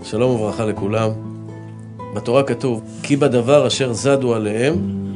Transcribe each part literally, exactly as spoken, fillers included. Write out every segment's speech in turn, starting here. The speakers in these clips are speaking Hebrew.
שלום וברכה לכולם. בתורה כתוב, כי בדבר אשר זדו עליהם,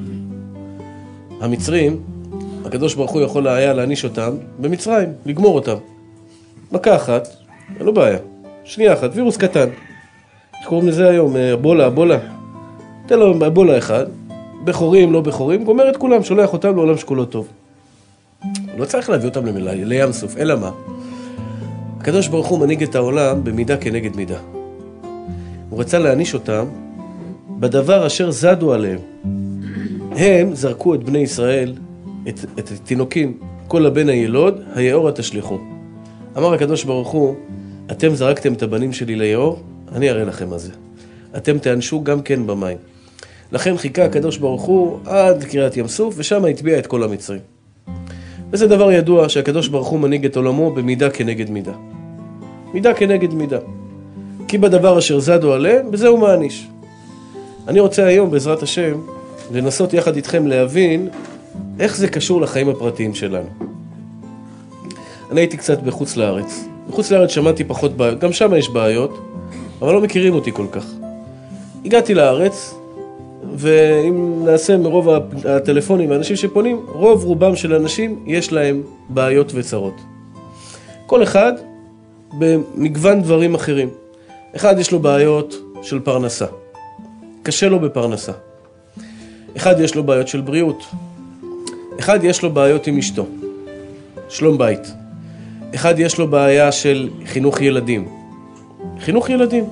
המצרים, הקדוש ברוך הוא יכול היה להעניש אותם במצרים, לגמור אותם. מכה אחת, אין לו בעיה. שנייה אחת, וירוס קטן. איך קוראים לזה היום? אבולה, אבולה. תן לו אבולה אחד, בחורים, לא בחורים, גומר את כולם, שולח אותם לעולם שכולו טוב. לא צריך להביא אותם למילאי, לים סוף, אלא מה? הקדוש ברוך הוא מנהיג את העולם במידה כנגד מידה. הוא רצה להעניש אותם בדבר אשר זדו עליהם. הם זרקו את בני ישראל, את, את התינוקים, כל הבן הילוד, היאורה תשליכו. אמר הקדוש ברוך הוא, אתם זרקתם את הבנים שלי ליאור, אני אראה לכם מה זה. אתם תענשו גם כן במים. לכן חיכה הקדוש ברוך הוא עד קריאת ים סוף, ושם הטביע את כל המצרים. וזה דבר ידוע שהקדוש ברוך הוא מנהיג את עולמו במידה כנגד מידה. מידה כנגד מידה. כי בדבר אשר זדו עליהם, בזה הוא מעניש. אני רוצה היום, בעזרת השם, לנסות יחד איתכם להבין איך זה קשור לחיים הפרטיים שלנו. אני הייתי קצת בחוץ לארץ. בחוץ לארץ שמעתי פחות בעיות, גם שם יש בעיות, אבל לא מכירים אותי כל כך. הגעתי לארץ, ואם נעשה מרוב הטלפונים והאנשים שפונים, רוב רובם של אנשים יש להם בעיות וצרות. כל אחד במגוון דברים אחרים. אחד יש לו בעיות של פרנסה. קשה לו בפרנסה. אחד יש לו בעיות של בריאות. אחד יש לו בעיות עם אשתו. שלום בית. אחד יש לו בעיה של חינוך ילדים. חינוך ילדים.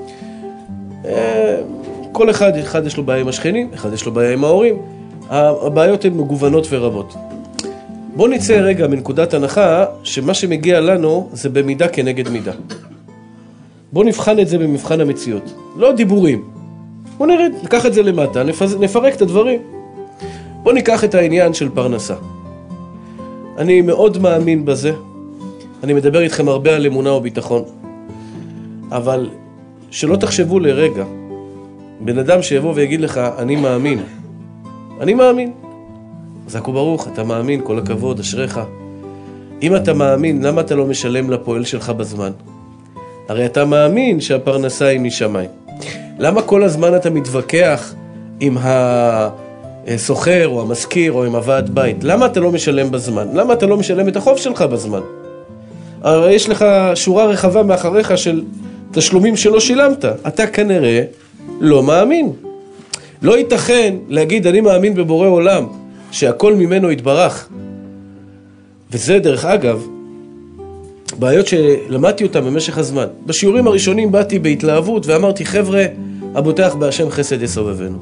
כל אחד, אחד יש לו בעיה עם השכנים, אחד יש לו בעיה עם ההורים. הבעיות הן מגוונות ורבות. בואו נצא רגע מנקודת הנחה שמה שמגיע לנו זה במידה כנגד מידה. בואו נבחן את זה במבחן המציאות. לא דיבורים. בואו נרד, ניקח את זה למטה, נפז... נפרק את הדברים. בואו ניקח את העניין של פרנסה. אני מאוד מאמין בזה. אני מדבר איתכם הרבה על אמונה וביטחון. אבל שלא תחשבו לרגע. בן אדם שיבוא ויגיד לך, אני מאמין. אני מאמין. זכו ברוך, אתה מאמין, כל הכבוד, אשריך. אם אתה מאמין, למה אתה לא משלם לפועל שלך בזמן? הרי אתה מאמין שהפרנסה היא משמיים. למה כל הזמן אתה מתווכח עם הסוחר או המזכיר או עם הוועד בית? למה אתה לא משלם בזמן? למה אתה לא משלם את החוב שלך בזמן? הרי יש לך שורה רחבה מאחריך של תשלומים שלא שילמת. אתה כנראה לא מאמין. לא ייתכן להגיד אני מאמין בבורא עולם שהכל ממנו יתברך. וזה דרך אגב בעיות שלמדתי אותם במשך הזמן. בשיעורים הראשונים באתי בהתלהבות ואמרתי, חבר'ה, הבוטח בהשם חסד יסובבנו.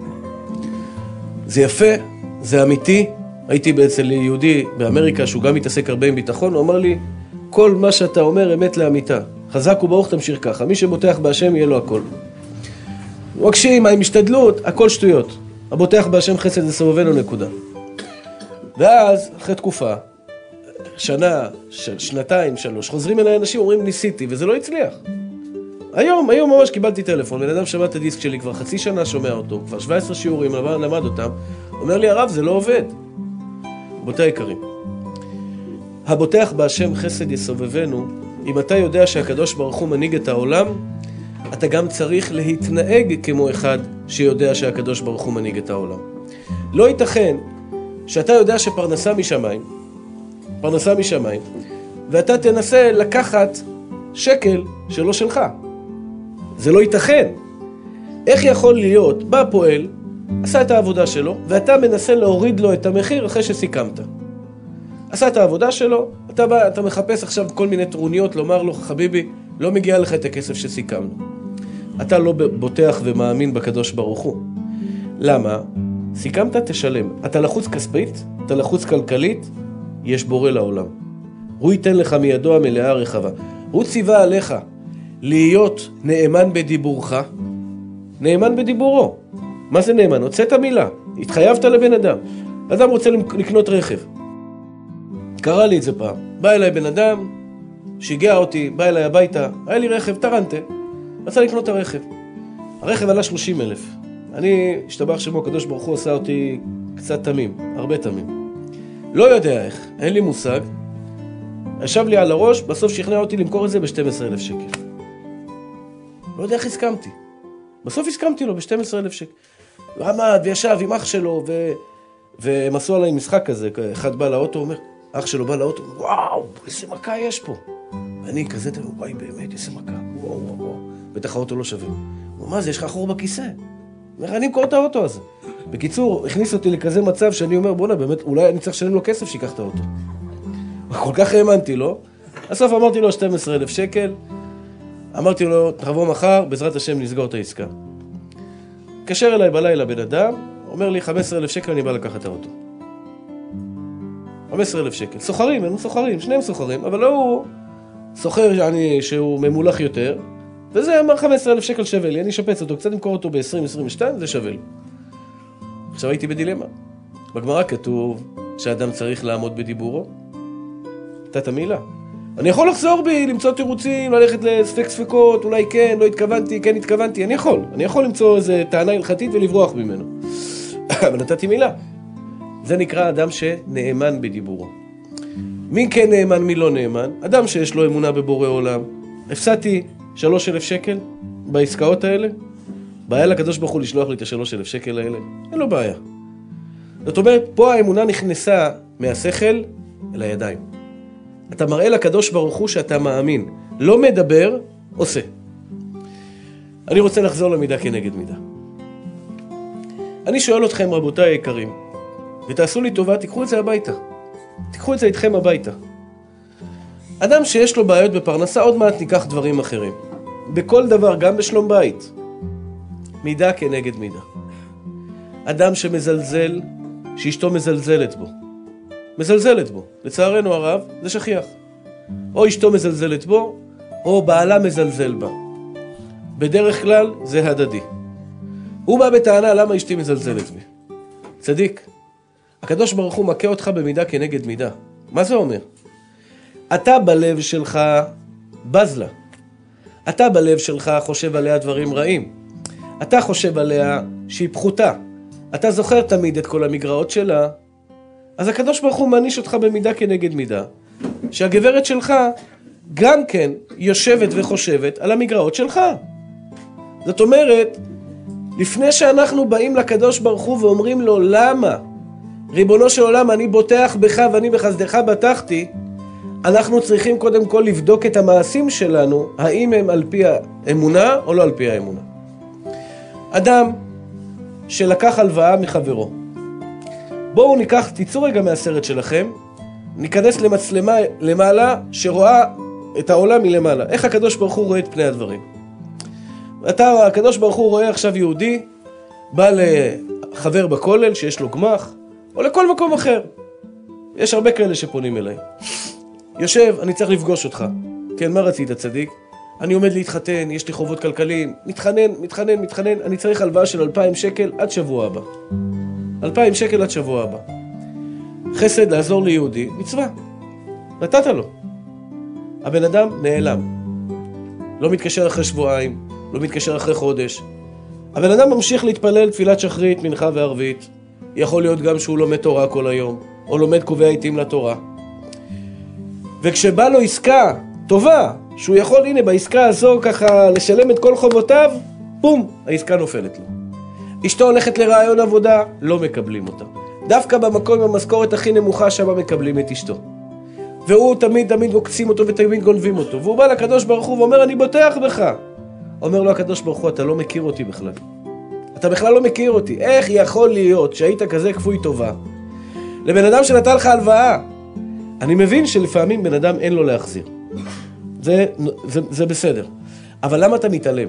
זה יפה, זה אמיתי. הייתי אצל יהודי באמריקה שהוא גם מתעסק הרבה עם ביטחון, הוא אמר לי, כל מה שאתה אומר אמת לאמיתה. חזק וברוך תמשיך ככה, מי שבוטח בהשם יהיה לו הכל. מקשים, עם השתדלות, הכל שטויות. הבוטח בהשם חסד יסובבנו נקודה. ואז, אחרי תקופה, שנה, של, שנתיים, שלוש, חוזרים אליי אנשים, אומרים ניסיתי, וזה לא הצליח. היום, היום ממש קיבלתי טלפון, בן אדם שמע את הדיסק שלי, כבר חצי שנה שומע אותו, כבר שבע עשרה שיעורים, למד אותם, אומר לי, הרב, זה לא עובד. רבותיי יקרים, הבוטח בהשם חסד יסובבנו, אם אתה יודע שהקדוש ברוך הוא מנהיג את העולם, אתה גם צריך להתנהג כמו אחד שיודע שהקדוש ברוך הוא מנהיג את העולם. לא ייתכן שאתה יודע שפרנסה משמיים, פרנסה משמיים, ואתה תנסה לקחת שקל שלא שלך. זה לא ייתכן. איך יכול להיות, בא פועל, עשה את העבודה שלו, ואתה מנסה להוריד לו את המחיר אחרי שסיכמת. עשה את העבודה שלו, אתה בא, אתה מחפש עכשיו כל מיני טרוניות, לומר לו, חביבי, לא מגיע לך את הכסף שסיכמנו. אתה לא בוטח ומאמין בקדוש ברוך הוא. למה? סיכמת, תשלם. אתה לחוץ כספית, אתה לחוץ כלכלית, יש בורא לעולם. הוא ייתן לך מידו המלאה הרחבה. הוא ציווה עליך להיות נאמן בדיבורך, נאמן בדיבורו. מה זה נאמן? הוצאת מילה, התחייבת לבן אדם. אדם רוצה לקנות רכב. קרא לי את זה פעם. בא אליי בן אדם, שיגע אותי, בא אליי הביתה, היה לי רכב, טרנטה, רצה לקנות את הרכב. הרכב עלה שלושים אלף. אני, השתבח שמו, הקדוש ברוך הוא עשה אותי קצת תמים, הרבה תמים. לא יודע איך, אין לי מושג. ישב לי על הראש, בסוף שכנע אותי למכור את זה ב-שנים עשר אלף שקל. לא יודע איך הסכמתי. בסוף הסכמתי לו ב-שנים עשר אלף שקל. הוא עמד וישב עם אח שלו, ו... והם עשו עליי משחק כזה, אחד בא לאוטו, אומר, אח שלו בא לאוטו, וואו, איזה מכה יש פה. ואני כזה, וואי, באמת, איזה מכה, וואו, וואו, וואו. בטח האוטו לא שווה. הוא אומר, מה זה, יש לך חור בכיסא? אומר, אני אמכור את האוטו הזה. בקיצור, הכניס אותי לכזה מצב שאני אומר, בונה, באמת, אולי אני צריך לשלם לו כסף שיקח את האוטו. כל כך האמנתי לו. בסוף אמרתי לו שנים עשר אלף שקל, אמרתי לו, תבוא מחר, בעזרת השם נסגור את העסקה. קשר אליי בלילה בן אדם, אומר לי, חמישה עשר אלף שקל אני בא לקחת את האוטו. חמישה עשר אלף שקל. סוחרים, הם סוחרים, שניהם סוחרים, אבל לא הוא סוחר שאני, שהוא ממולח יותר, וזה אמר חמישה עשר אלף שקל שווה לי, אני אשפץ אותו, קצת אמכור אותו ב-עשרים עשרים ושתיים, זה שווה לי. עכשיו הייתי בדילמה. בגמרא כתוב שאדם צריך לעמוד בדיבורו. נתת מילה. אני יכול לחזור בי, למצוא תירוצים, ללכת לספק ספקות, אולי כן, לא התכוונתי, כן התכוונתי, אני יכול. אני יכול למצוא איזו טענה הלכתית ולברוח ממנו. אבל נתתי מילה. זה נקרא אדם שנאמן בדיבורו. מי כן נאמן, מי לא נאמן? אדם שיש לו אמונה בבורא עולם. הפסדתי שלוש אלף שקל בעסקאות האלה. בעיה לקדוש ברוך הוא לשלוח לי את השלוש אלף שקל האלה. אין לו בעיה. זאת אומרת, פה האמונה נכנסה מהשכל אל הידיים. אתה מראה לקדוש ברוך הוא שאתה מאמין. לא מדבר, עושה. אני רוצה לחזור למידה כנגד מידה. אני שואל אתכם, רבותיי היקרים, ותעשו לי טובה, תיקחו את זה הביתה. תיקחו את זה איתכם הביתה. אדם שיש לו בעיות בפרנסה, עוד מעט ניקח דברים אחרים. בכל דבר, גם בשלום בית. מידה כנגד מידה. אדם שמזלזל, שאשתו מזלזלת בו. מזלזלת בו. לצערנו הרב, זה שכיח. או אשתו מזלזלת בו, או בעלה מזלזל בה. בדרך כלל זה הדדי. הוא בא בטענה למה אשתי מזלזלת בי. צדיק. הקדוש ברוך הוא מכה אותך במידה כנגד מידה. מה זה אומר? אתה בלב שלך בז לה. אתה בלב שלך חושב עליה דברים רעים. אתה חושב עליה שהיא פחותה. אתה זוכר תמיד את כל המגרעות שלה. אז הקדוש ברוך הוא מעניש אותך במידה כנגד מידה. שהגברת שלך גם כן יושבת וחושבת על המגרעות שלך. זאת אומרת, לפני שאנחנו באים לקדוש ברוך הוא ואומרים לו, למה? ריבונו של עולם, אני בוטח בך ואני בחסדך בטחתי, אנחנו צריכים קודם כל לבדוק את המעשים שלנו, האם הם על פי האמונה או לא על פי האמונה. אדם שלקח הלוואה מחברו. בואו ניקח, תיצאו רגע מהסרט שלכם, ניכנס למצלמה למעלה שרואה את העולם מלמעלה. איך הקדוש ברוך הוא רואה את פני הדברים? אתה, הקדוש ברוך הוא רואה עכשיו יהודי, בא לחבר בכולל שיש לו גמח, או לכל מקום אחר. יש הרבה כאלה שפונים אליי. יושב, אני צריך לפגוש אותך. כן, מה רצית, צדיק? אני עומד להתחתן, יש לי חובות כלכליים, מתחנן, מתחנן, מתחנן, אני צריך הלוואה של אלפיים שקל עד שבוע הבא. אלפיים שקל עד שבוע הבא. חסד לעזור ליהודי, מצווה. נתת לו. הבן אדם נעלם. לא מתקשר אחרי שבועיים, לא מתקשר אחרי חודש. הבן אדם ממשיך להתפלל תפילת שחרית, מנחה וערבית. יכול להיות גם שהוא לומד תורה כל היום, או לומד קובע עיתים לתורה. וכשבא לו עסקה טובה, שהוא יכול, הנה, בעסקה הזו ככה לשלם את כל חובותיו, בום, העסקה נופלת לו. אשתו הולכת לרעיון עבודה, לא מקבלים אותה. דווקא במקום במשכורת הכי נמוכה שם מקבלים את אשתו. והוא תמיד תמיד מוקצים אותו ותמיד גונבים אותו. והוא בא לקדוש ברוך הוא ואומר, אני בוטח בך. אומר לו הקדוש ברוך הוא, אתה לא מכיר אותי בכלל. אתה בכלל לא מכיר אותי. איך יכול להיות שהיית כזה כפוי טובה? לבן אדם שנתן לך הלוואה. אני מבין שלפעמים בן אדם אין לו להחזיר. זה, זה, זה בסדר. אבל למה אתה מתעלם?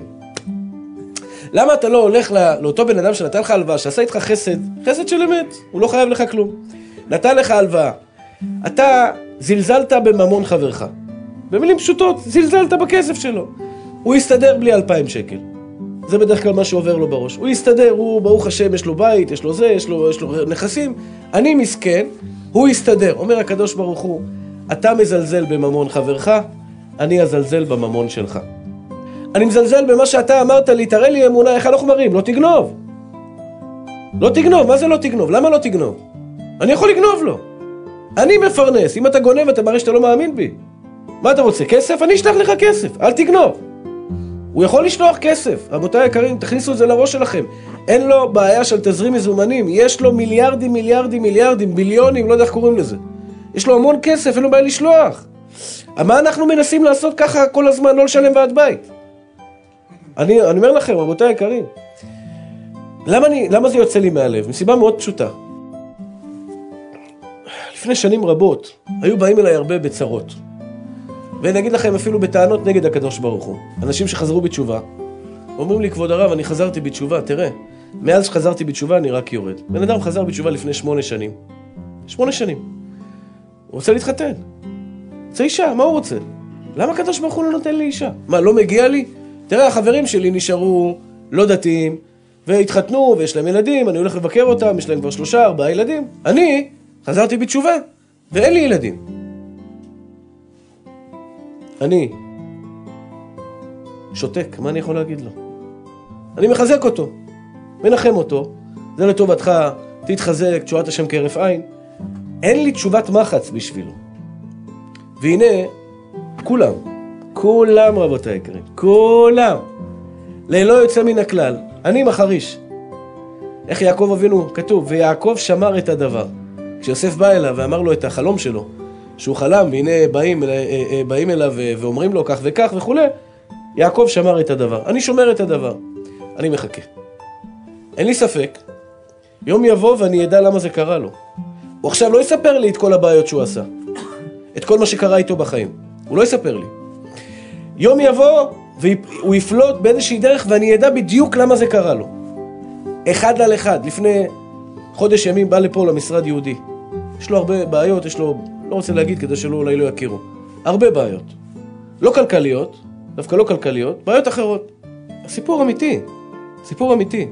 למה אתה לא הולך לא, לאותו בן אדם שנתן לך הלוואה, שעשה איתך חסד, חסד של אמת, הוא לא חייב לך כלום. נתן לך הלוואה. אתה זלזלת בממון חברך. במילים פשוטות, זלזלת בכסף שלו. הוא יסתדר בלי אלפיים שקל. זה בדרך כלל מה שעובר לו בראש. הוא יסתדר, הוא ברוך השם, יש לו בית, יש לו זה, יש לו, יש לו נכסים. אני מסכן, הוא יסתדר. אומר הקדוש ברוך הוא, אתה מזלזל בממון חברך, אני אזלזל בממון שלך. אני מזלזל במה שאתה אמרת לי, תראה לי אמונה, איך אנחנו מראים? לא תגנוב. לא תגנוב, מה זה לא תגנוב? למה לא תגנוב? אני יכול לגנוב לו. אני מפרנס, אם אתה גונב אתה מראה שאתה לא מאמין בי. מה אתה רוצה, כסף? אני אשלח לך כסף, אל תגנוב. הוא יכול לשלוח כסף. רבותיי היקרים, תכניסו את זה לראש שלכם. אין לו בעיה של תזרים מזומנים. יש לו מיליארדים, מיליארדים, מיליארדים, ביליונים, לא יודע איך קוראים לזה. יש לו המון כסף, אין לו בעיה לשלוח. מה אנחנו מנסים לעשות ככה כל הזמן, לא לשלם ועד בית? אני, אני אומר לכם, רבותיי היקרים, למה, אני, למה זה יוצא לי מהלב? מסיבה מאוד פשוטה. לפני שנים רבות, היו באים אליי הרבה בצרות. ונגיד לכם אפילו בטענות נגד הקדוש ברוך הוא. אנשים שחזרו בתשובה, אומרים לי, כבוד הרב, אני חזרתי בתשובה, תראה, מאז שחזרתי בתשובה אני רק יורד. בן אדם חזר בתשובה לפני שמונה שנים. שמונה שנים. הוא רוצה להתחתן. רוצה אישה, מה הוא רוצה? למה הקדוש ברוך הוא לא נותן לי אישה? מה, לא מגיע לי? תראה, החברים שלי נשארו לא דתיים, והתחתנו, ויש להם ילדים, אני הולך לבקר אותם, יש להם כבר שלושה, ארבעה ילדים. אני חזרתי בתשובה, ואין לי ילדים. אני שותק, מה אני יכול להגיד לו? אני מחזק אותו, מנחם אותו, זה לטובתך, תתחזק, תשועת השם כהרף עין. אין לי תשובת מחץ בשבילו. והנה, כולם, כולם רבותיי היקרים, כולם, ללא יוצא מן הכלל, אני מחריש. איך יעקב אבינו כתוב, ויעקב שמר את הדבר. כשיוסף בא אליו ואמר לו את החלום שלו, שהוא חלם, והנה באים, באים אליו ואומרים לו כך וכך וכו', יעקב שמר את הדבר. אני שומר את הדבר. אני מחכה. אין לי ספק, יום יבוא ואני ידע למה זה קרה לו. הוא עכשיו לא יספר לי את כל הבעיות שהוא עשה. את כל מה שקרה איתו בחיים. הוא לא יספר לי. יום יבוא והוא יפלוט באיזושהי דרך ואני ידע בדיוק למה זה קרה לו. אחד על אחד. לפני חודש ימים בא לפה למשרד יהודי. יש לו הרבה בעיות, יש לו, לא רוצה להגיד כדי שלא אולי לא יכירו. הרבה בעיות. לא כלכליות, דווקא לא כלכליות, בעיות אחרות. סיפור אמיתי. סיפור אמיתי.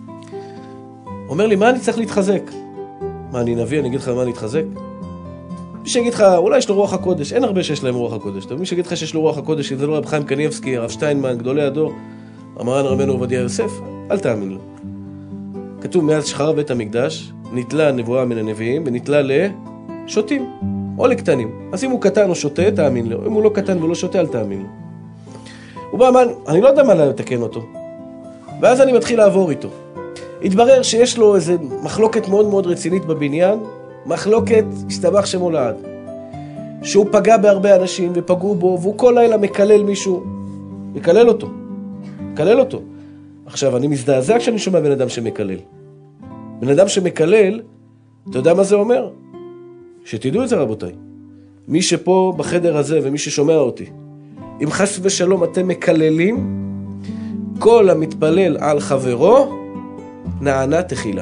אומר לי, מה אני צריך להתחזק? מה, אני נביא, אני אגיד לך מה אני אתחזק? מי שיגיד לך, אולי יש לו רוח הקודש, אין הרבה שיש להם רוח הקודש. מי שיגיד לך שיש לו רוח הקודש, אם זה לא רב חיים קניבסקי, הרב שטיינמן, גדולי הדור, המרן רבנו עובדיה יוסף, אל תאמין לו. כתוב, מאז שחרב בית המקדש, נתלה נבואה מן הנביאים, ונתלה לשוטים, או לקטנים. אז אם הוא קטן או שותה, תאמין לו. אם הוא לא קטן ולא שותה, אל תאמין לו. הוא בא, man, אני לא יודע מה לתקן אותו. ואז אני מתחיל לעבור איתו. התברר שיש לו איזו מחלוקת מאוד מאוד רצינית בבניין, מחלוקת השתבח שמו לעד. שהוא פגע בהרבה אנשים ופגעו בו, והוא כל לילה מקלל מישהו. מקלל אותו. מקלל אותו. עכשיו, אני מזדעזע כשאני שומע בן אדם שמקלל. בן אדם שמקלל, אתה יודע מה זה אומר? שתדעו את זה רבותיי. מי שפה בחדר הזה ומי ששומע אותי, אם חס ושלום אתם מקללים, כל המתפלל על חברו, נענה תחילה.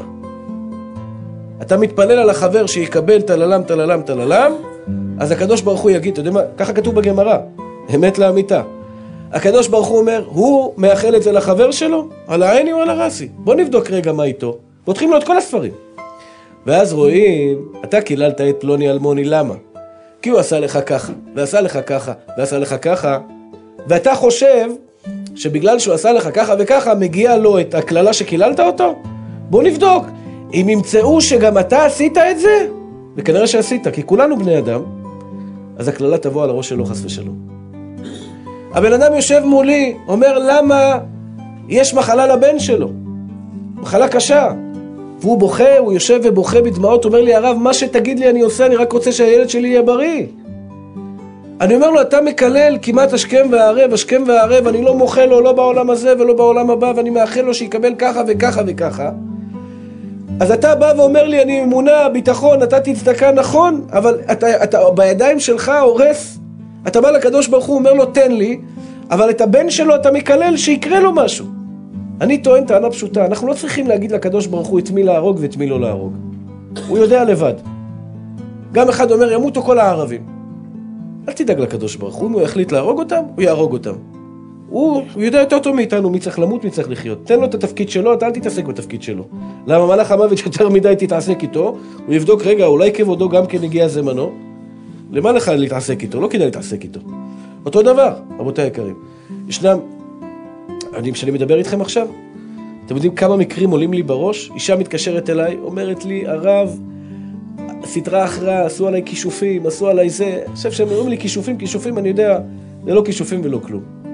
אתה מתפלל על החבר שיקבל תללם, תללם, תללם, אז הקדוש ברוך הוא יגיד, אתה יודע מה? ככה כתוב בגמרא, אמת לאמיתה. הקדוש ברוך הוא אומר, הוא מאחל את זה לחבר שלו, על העיני או על הרסי. בוא נבדוק רגע מה איתו. פותחים לו את כל הספרים. ואז רואים, אתה קיללת את פלוני אלמוני, למה? כי הוא עשה לך ככה, ועשה לך ככה, ועשה לך ככה, ואתה חושב שבגלל שהוא עשה לך ככה וככה, מגיע לו את הכללה שקיללת אותו? בוא נבדוק. אם ימצאו שגם אתה עשית את זה, וכנראה שעשית, כי כולנו בני אדם, אז הכללה תבוא על הראש שלו חס ושלום. הבן אדם יושב מולי, אומר למה יש מחלה לבן שלו, מחלה קשה, והוא בוכה, הוא יושב ובוכה בדמעות, אומר לי הרב, מה שתגיד לי אני עושה, אני רק רוצה שהילד שלי יהיה בריא. אני אומר לו, אתה מקלל כמעט השכם והערב, השכם והערב, אני לא מוחה לו, לא בעולם הזה ולא בעולם הבא, ואני מאחל לו שיקבל ככה וככה וככה. אז אתה בא ואומר לי, אני אמונה, ביטחון, אתה תצדקה, נכון, אבל אתה, אתה בידיים שלך הורס. אתה בא לקדוש ברוך הוא, אומר לו, תן לי, אבל את הבן שלו אתה מקלל שיקרה לו משהו. אני טוען טענה פשוטה, אנחנו לא צריכים להגיד לקדוש ברוך הוא את מי להרוג ואת מי לא להרוג. הוא יודע לבד. גם אחד אומר, ימותו כל הערבים. אל תדאג לקדוש ברוך הוא, אם הוא יחליט להרוג אותם, הוא יהרוג אותם. הוא, הוא יודע יותר טוב מאיתנו, מי צריך למות, מי צריך לחיות. תן לו את התפקיד שלו, אתה אל תתעסק בתפקיד שלו. למה מלאך המוות יותר מדי תתעסק איתו, הוא יבדוק, רגע, אולי כבודו גם כן הגיע זמנו. למה לך להתעסק איתו? לא כדאי להתעסק איתו. אותו דבר, רבותיי היקרים. ישנם, אני שאני מדבר איתכם עכשיו, אתם יודעים כמה מקרים עולים לי בראש? אישה מתקשרת אליי, אומרת לי, הרב, סדרה אחרה, עשו עליי כישופים, עשו עליי זה. אני חושב שהם אומרים לי כישופים, כישופים, אני יודע, זה לא כישופים ולא כלום.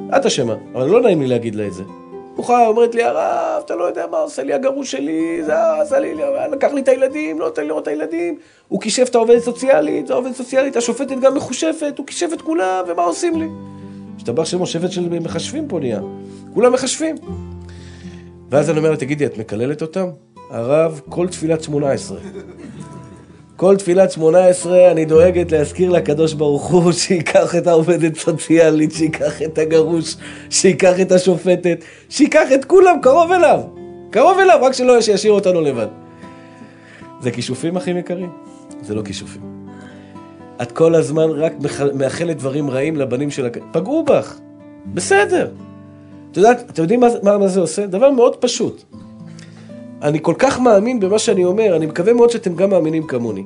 את אשמה, אבל לא נעים לי להגיד לה את זה. היא אומרת לי, הרב, אתה לא יודע מה עושה לי הגרוש שלי, זה עשה לי, לקח לי את הילדים, לא נותן לי לראות את הילדים, הוא קישף את העובדת סוציאלית, העובדת סוציאלית, השופטת גם מחושפת, הוא קישף את כולם, ומה עושים לי? השתבח שמו שבט של מחשבים פה נהיה, כולם מחשבים. ואז אני אומר, תגידי, את מקללת אותם? הרב, כל תפילת שמונה עשרה. כל תפילת שמונה עשרה אני דואגת להזכיר לקדוש ברוך הוא שיקח את העובדת סוציאלית, שיקח את הגרוש, שיקח את השופטת, שיקח את כולם קרוב אליו, קרוב אליו, רק שלא שישאיר אותנו לבד. זה כישופים אחים יקרים? זה לא כישופים. את כל הזמן רק מאחלת דברים רעים לבנים של הכ... פגעו בך, בסדר. את יודעת, אתם יודעים מה, מה, מה זה עושה? דבר מאוד פשוט. אני כל כך מאמין במה שאני אומר, אני מקווה מאוד שאתם גם מאמינים כמוני.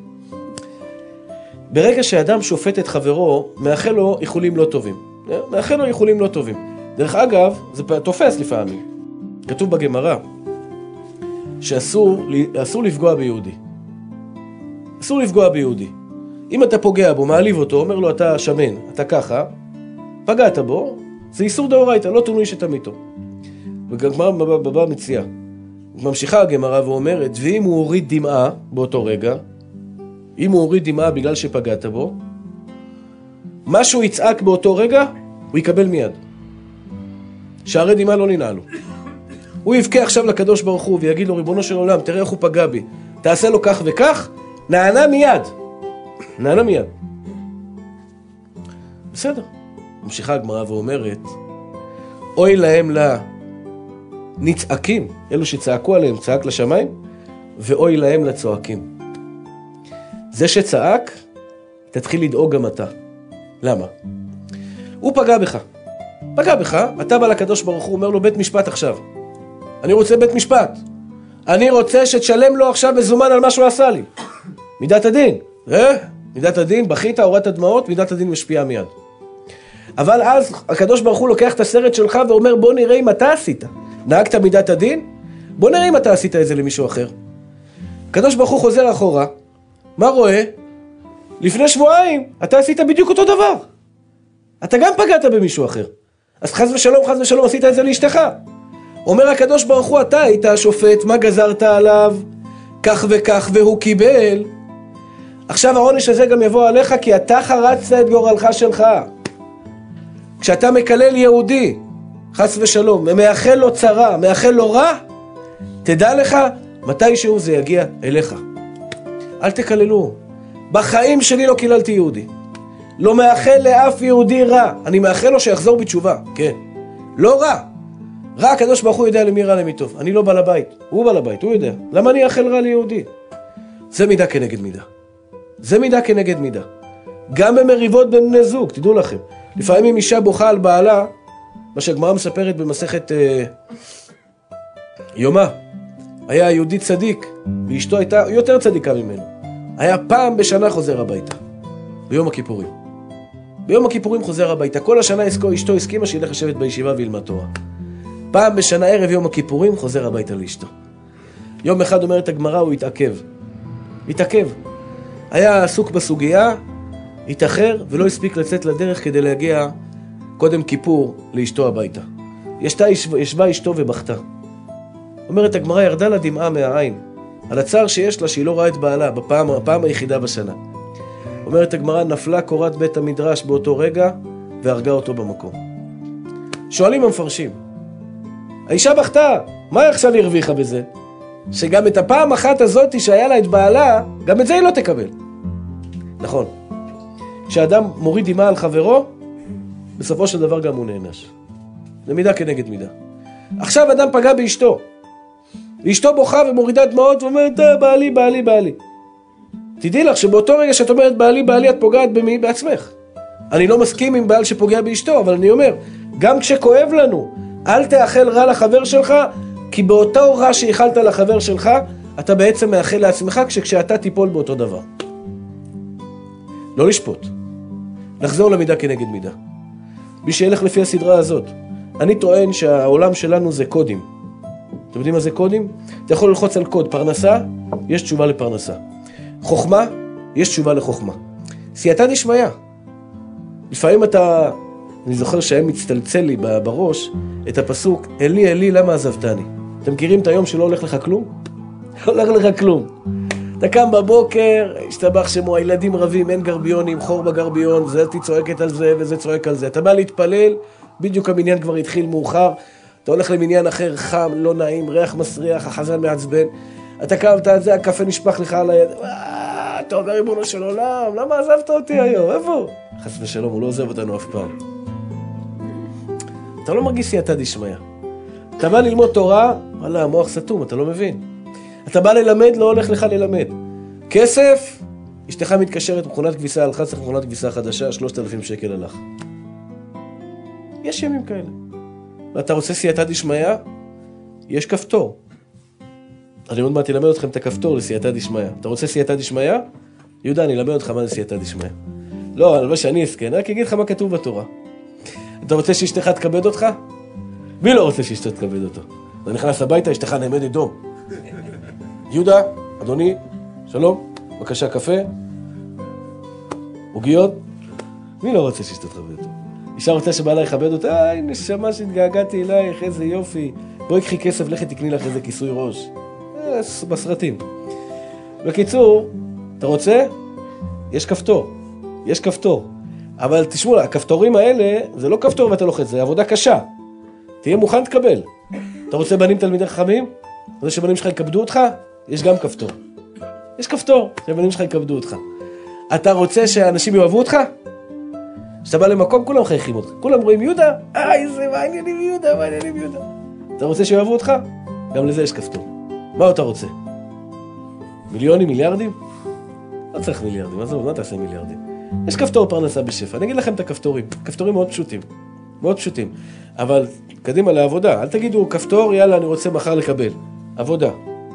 ברגע שאדם שופט את חברו, מאחל לו איחולים לא טובים. מאחל לו איחולים לא טובים. דרך אגב, זה תופס לפעמים. כתוב בגמרא, שאסור אסור לפגוע ביהודי. אסור לפגוע ביהודי. אם אתה פוגע בו, מעליב אותו, אומר לו אתה שמן, אתה ככה, פגעת בו, זה איסור דאורייתא, לא תונו איש את עמיתו. וגמרא בבא מציעה. ממשיכה הגמרא ואומרת, ואם הוא הוריד דמעה באותו רגע, אם הוא הוריד דמעה בגלל שפגעת בו, מה שהוא יצעק באותו רגע, הוא יקבל מיד. שערי דמעה לא ננעלו. הוא יבכה עכשיו לקדוש ברוך הוא ויגיד לו, ריבונו של עולם, תראה איך הוא פגע בי. תעשה לו כך וכך, נענה מיד. נענה מיד. בסדר. ממשיכה הגמרא ואומרת, אוי להם לה נצעקים, אלו שצעקו עליהם, צעק לשמיים, ואוי להם לצועקים. זה שצעק, תתחיל לדאוג גם אתה. למה? הוא פגע בך. פגע בך, אתה בא לקדוש ברוך הוא, אומר לו בית משפט עכשיו. אני רוצה בית משפט. אני רוצה שתשלם לו עכשיו מזומן על מה שהוא עשה לי. מידת הדין. אה? מידת הדין, בכית, הורדת דמעות, מידת הדין משפיעה מיד. אבל אז הקדוש ברוך הוא לוקח את הסרט שלך ואומר, בוא נראה אם אתה עשית. נהגת מידת הדין? בוא נראה אם אתה עשית את זה למישהו אחר. הקדוש ברוך הוא חוזר אחורה. מה רואה? לפני שבועיים אתה עשית בדיוק אותו דבר. אתה גם פגעת במישהו אחר. אז חס ושלום, חס ושלום, עשית את זה לאשתך. אומר הקדוש ברוך הוא, אתה היית השופט, מה גזרת עליו? כך וכך, והוא קיבל. עכשיו העונש הזה גם יבוא עליך, כי אתה חרצת את גורלך שלך. כשאתה מקלל יהודי, חס ושלום, ומאחל לו צרה, מאחל לו רע, תדע לך, מתישהו זה יגיע אליך. אל תקללו. בחיים שלי לא קיללתי יהודי. לא מאחל לאף יהודי רע. אני מאחל לו שיחזור בתשובה, כן. לא רע. רע, הקדוש ברוך הוא יודע למי רע למי טוב. אני לא בעל הבית. הוא בעל הבית, הוא יודע. למה אני אאחל רע ליהודי? זה מידה כנגד מידה. זה מידה כנגד מידה. גם במריבות בין בני זוג, תדעו לכם. לפעמים אישה בוכה על בעלה, מה שהגמרא מספרת במסכת אה, יומא. היה יהודי צדיק, ואשתו הייתה יותר צדיקה ממנו. היה פעם בשנה חוזר הביתה. ביום הכיפורים. ביום הכיפורים חוזר הביתה. כל השנה אשתו הסכימה שילך לשבת בישיבה וילמד תורה. פעם בשנה ערב יום הכיפורים חוזר הביתה לאשתו. יום אחד אומרת הגמרא, הוא התעכב. התעכב. היה עסוק בסוגיה, התאחר ולא הספיק לצאת לדרך כדי להגיע קודם כיפור לאשתו הביתה. ישתה, ישבה אשתו ובכתה. אומרת הגמרא, ירדה לה דמעה מהעין. על הצער שיש לה שהיא לא רואה את בעלה בפעם, הפעם היחידה בשנה. אומרת הגמרא, נפלה קורת בית המדרש באותו רגע והרגה אותו במקום. שואלים המפרשים, האישה בכתה, מה היא עכשיו הרוויחה בזה? שגם את הפעם אחת הזאת שהיה לה את בעלה, גם את זה היא לא תקבל. נכון. כשאדם מוריד דמעה על חברו, בסופו של דבר גם הוא נענש. זה מידה כנגד מידה. עכשיו אדם פגע באשתו. ואשתו בוכה ומורידה דמעות ואומרת, בעלי, בעלי, בעלי. תדעי לך שבאותו רגע שאת אומרת בעלי, בעלי, את פוגעת במי? בעצמך. אני לא מסכים עם בעל שפוגע באשתו, אבל אני אומר, גם כשכואב לנו, אל תאחל רע לחבר שלך, כי באותו רע שאיחלת לחבר שלך, אתה בעצם מאחל לעצמך כשאתה תיפול באותו דבר. לא לשפוט. לחזור למידה כנגד מידה. מי שילך לפי הסדרה הזאת. אני טוען שהעולם שלנו זה קודים. אתם יודעים מה זה קודים? אתה יכול ללחוץ על קוד פרנסה, יש תשובה לפרנסה. חוכמה, יש תשובה לחוכמה. סייעתא דשמיא. לפעמים אתה אני זוכר שהיה מצטלצל לי בראש את הפסוק, אלי, אלי, למה עזבתני? אתם מכירים את היום שלא הולך לך כלום? לא הולך לך כלום. אתה קם בבוקר, השתבח שמו, הילדים רבים, אין גרביונים, חור בגרביון, זה צועקת על זה וזה צועק על זה. אתה בא להתפלל, בדיוק המניין כבר התחיל מאוחר, אתה הולך למניין אחר, חם, לא נעים, ריח מסריח, החזן מעצבן. אתה קם, אתה זה, הקפה נשפך לך על היד. אתה אומר, ריבונו של עולם, למה עזבת אותי היום? איפה? חס ושלום, הוא לא עוזב אותנו אף פעם. אתה לא מרגיש סייעתא דשמיא. אתה בא ללמוד תורה, וואלה, המוח סתום, אתה לא מבין. אתה בא ללמד, לא הולך לך ללמד. כסף, אשתך מתקשרת, מכונת כביסה הלכה, צריך מכונת כביסה חדשה, שלושת אלפים שקל הלך. יש ימים כאלה. ואתה רוצה סייעתא דשמיא? יש כפתור. אני עוד מעט אלמד אתכם את הכפתור לסייעתא דשמיא. אתה רוצה סייעתא דשמיא? יהודה, אני אלמד אותך מה זה סייעתא דשמיא. לא, אני לא שאני אסכן, רק אגיד לך מה כתוב בתורה. אתה רוצה שאשתך תכבד אותך? מי לא רוצה שאשתך תכבד אותו? אתה נכנס הביתה, אשתך נעמדת דום. יהודה, אדוני, שלום, בבקשה קפה, עוגיות. מי לא רוצה שאשתך תכבד אותו? אישה רוצה שבעלה יכבד אותה, איי, נשמה שהתגעגעתי אלייך, איזה יופי. בואי קחי כסף, לכי תקני לך איזה כיסוי ראש. בסרטים. בקיצור, אתה רוצה? יש כפתור. יש כפתור. אבל תשמעו, הכפתורים האלה, זה לא כפתור ואתה לוחץ, זה עבודה קשה. תהיה מוכן תקבל. אתה רוצה בנים תלמידי חכמים? אתה רוצה שבנים שלך יקבדו אותך? יש גם כפתור. יש כפתור, שבנים שלך יקבדו אותך. אתה רוצה שאנשים יאהבו אותך? כשאתה בא למקום, כולם חייכים אותך. כולם רואים יהודה, איי, זה מה העניינים יהודה, מה העניינים יהודה. אתה רוצה שיאהבו אותך? גם לזה יש כפתור. מה אתה רוצה? מיליונים, מיליארדים? לא צריך מיליארדים, עזוב, מה תעשה מיליארדים? יש כפתור פרנסה בשפע, אני אגיד לכם את הכפתורים, כפתורים מאוד פשוטים, מאוד פשוטים, אבל קדימה לעבודה, אל תגידו כפתור, יאללה, אני רוצה מחר לקבל, עבודה.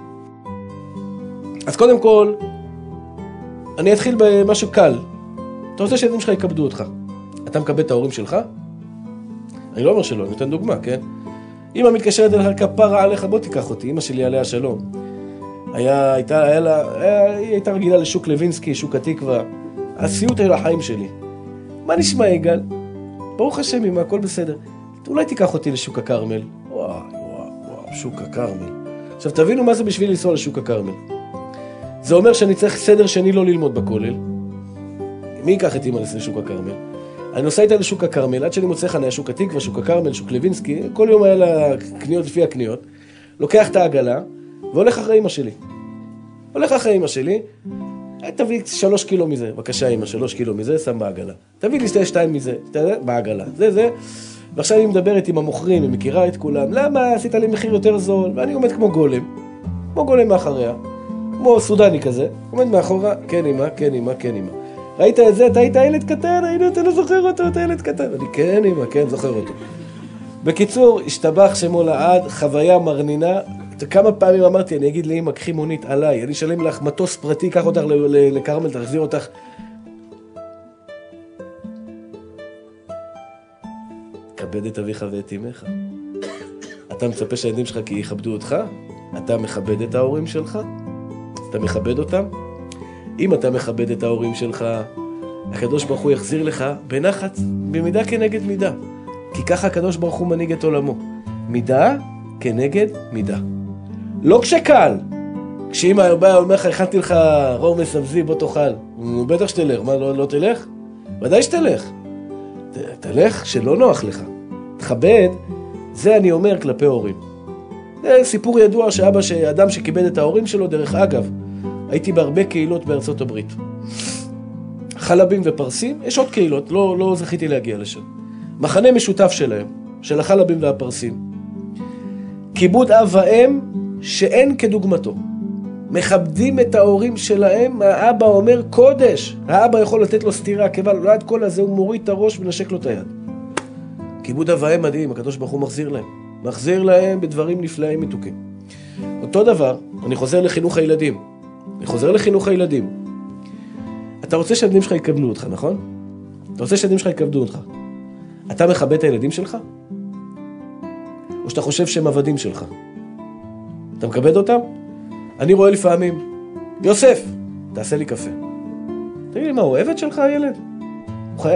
אז קודם כל, אני אתחיל במשהו קל, אתה רוצה שהילדים שלך יקבדו אותך, אתה מקבל את ההורים שלך? אני לא אומר שלא, אני נותן דוגמה, כן? אמא מתקשרת אליך כפרה עליך, בוא תיקח אותי, אמא שלי עליה שלום. היה, הייתה, היה לה, היה, היא הייתה רגילה לשוק לוינסקי, שוק התקווה, הסיוט היה לחיים שלי. מה נשמע יגאל? ברוך השם אמא, הכל בסדר. אולי תיקח אותי לשוק הכרמל. וואו, וואו, וואו, שוק הכרמל. עכשיו תבינו מה זה בשביל לנסוע לשוק הכרמל. זה אומר שאני צריך סדר שני לא ללמוד בכולל. מי ייקח את אמא לשוק הכרמל? אני נוסע איתה לשוק הכרמל, עד שאני מוצא חניה, שוק התקווה, שוק הכרמל, שוק לוינסקי, כל יום היה לה קניות לפי הקניות, לוקח את העגלה, והולך אחרי אמא שלי. הולך אחרי אמא שלי, תביא שלוש קילו מזה, בבקשה אמא, שלוש קילו מזה, שם בעגלה. תביא לי שתי שתיים מזה, בעגלה, זה זה. ועכשיו היא מדברת עם המוכרים, היא מכירה את כולם, למה עשית לי מחיר יותר זול? ואני עומד כמו גולם, כמו גולם מאחריה, כמו סודני כזה, עומד מאחורה, כן אמא, כן אמא, כן אמא. ראית את זה? אתה היית ילד קטן, היינו, אתה לא זוכר אותו, אתה ילד קטן. אני כן אמא, כן, זוכר אותו. בקיצור, השתבח שמו לעד, חוויה מרנינה. כמה פעמים אמרתי, אני אגיד לאמא, קחי מונית עליי, אני אשלם לך מטוס פרטי, קח אותך לקרמל, תחזיר אותך. כבד את אביך ואת אמך. אתה מצפה שהילדים שלך כי יכבדו אותך? אתה מכבד את ההורים שלך? אתה מכבד אותם? אם אתה מכבד את ההורים שלך, הקדוש ברוך הוא יחזיר לך בנחת, במידה כנגד מידה. כי ככה הקדוש ברוך הוא מנהיג את עולמו. מידה כנגד מידה. לא כשקל. כשאמא באה אומר לך, הכנתי לך רור מסבזי, בוא תאכל. בטח שתלך. מה, לא, לא תלך? ודאי שתלך. ת, תלך שלא נוח לך. תכבד, זה אני אומר כלפי הורים. זה סיפור ידוע שאבא, שאדם שכיבד את ההורים שלו, דרך אגב, הייתי בהרבה קהילות בארצות הברית. חלבים ופרסים, יש עוד קהילות, לא, לא זכיתי להגיע לשם. מחנה משותף שלהם, של החלבים והפרסים. כיבוד אב ואם שאין כדוגמתו. מכבדים את ההורים שלהם, האבא אומר קודש. האבא יכול לתת לו סתירה, כיוון לא עד כל הזה הוא מוריד את הראש ונשק לו את היד. כיבוד אב ואם מדהים, הקדוש ברוך הוא מחזיר להם. מחזיר להם בדברים נפלאים מתוקים. אותו דבר, אני חוזר לחינוך הילדים. אני חוזר לחינוך הילדים. אתה רוצה שהילדים שלך יקבלו אותך, נכון? אתה רוצה שהילדים שלך יקבלו אותך. אתה מכבד את הילדים שלך? או שאתה חושב שהם עבדים שלך? אתה מכבד אותם? אני רואה לפעמים, יוסף, תעשה לי קפה. תגיד לי, מה, הוא עבד שלך, הילד? הוא חייב...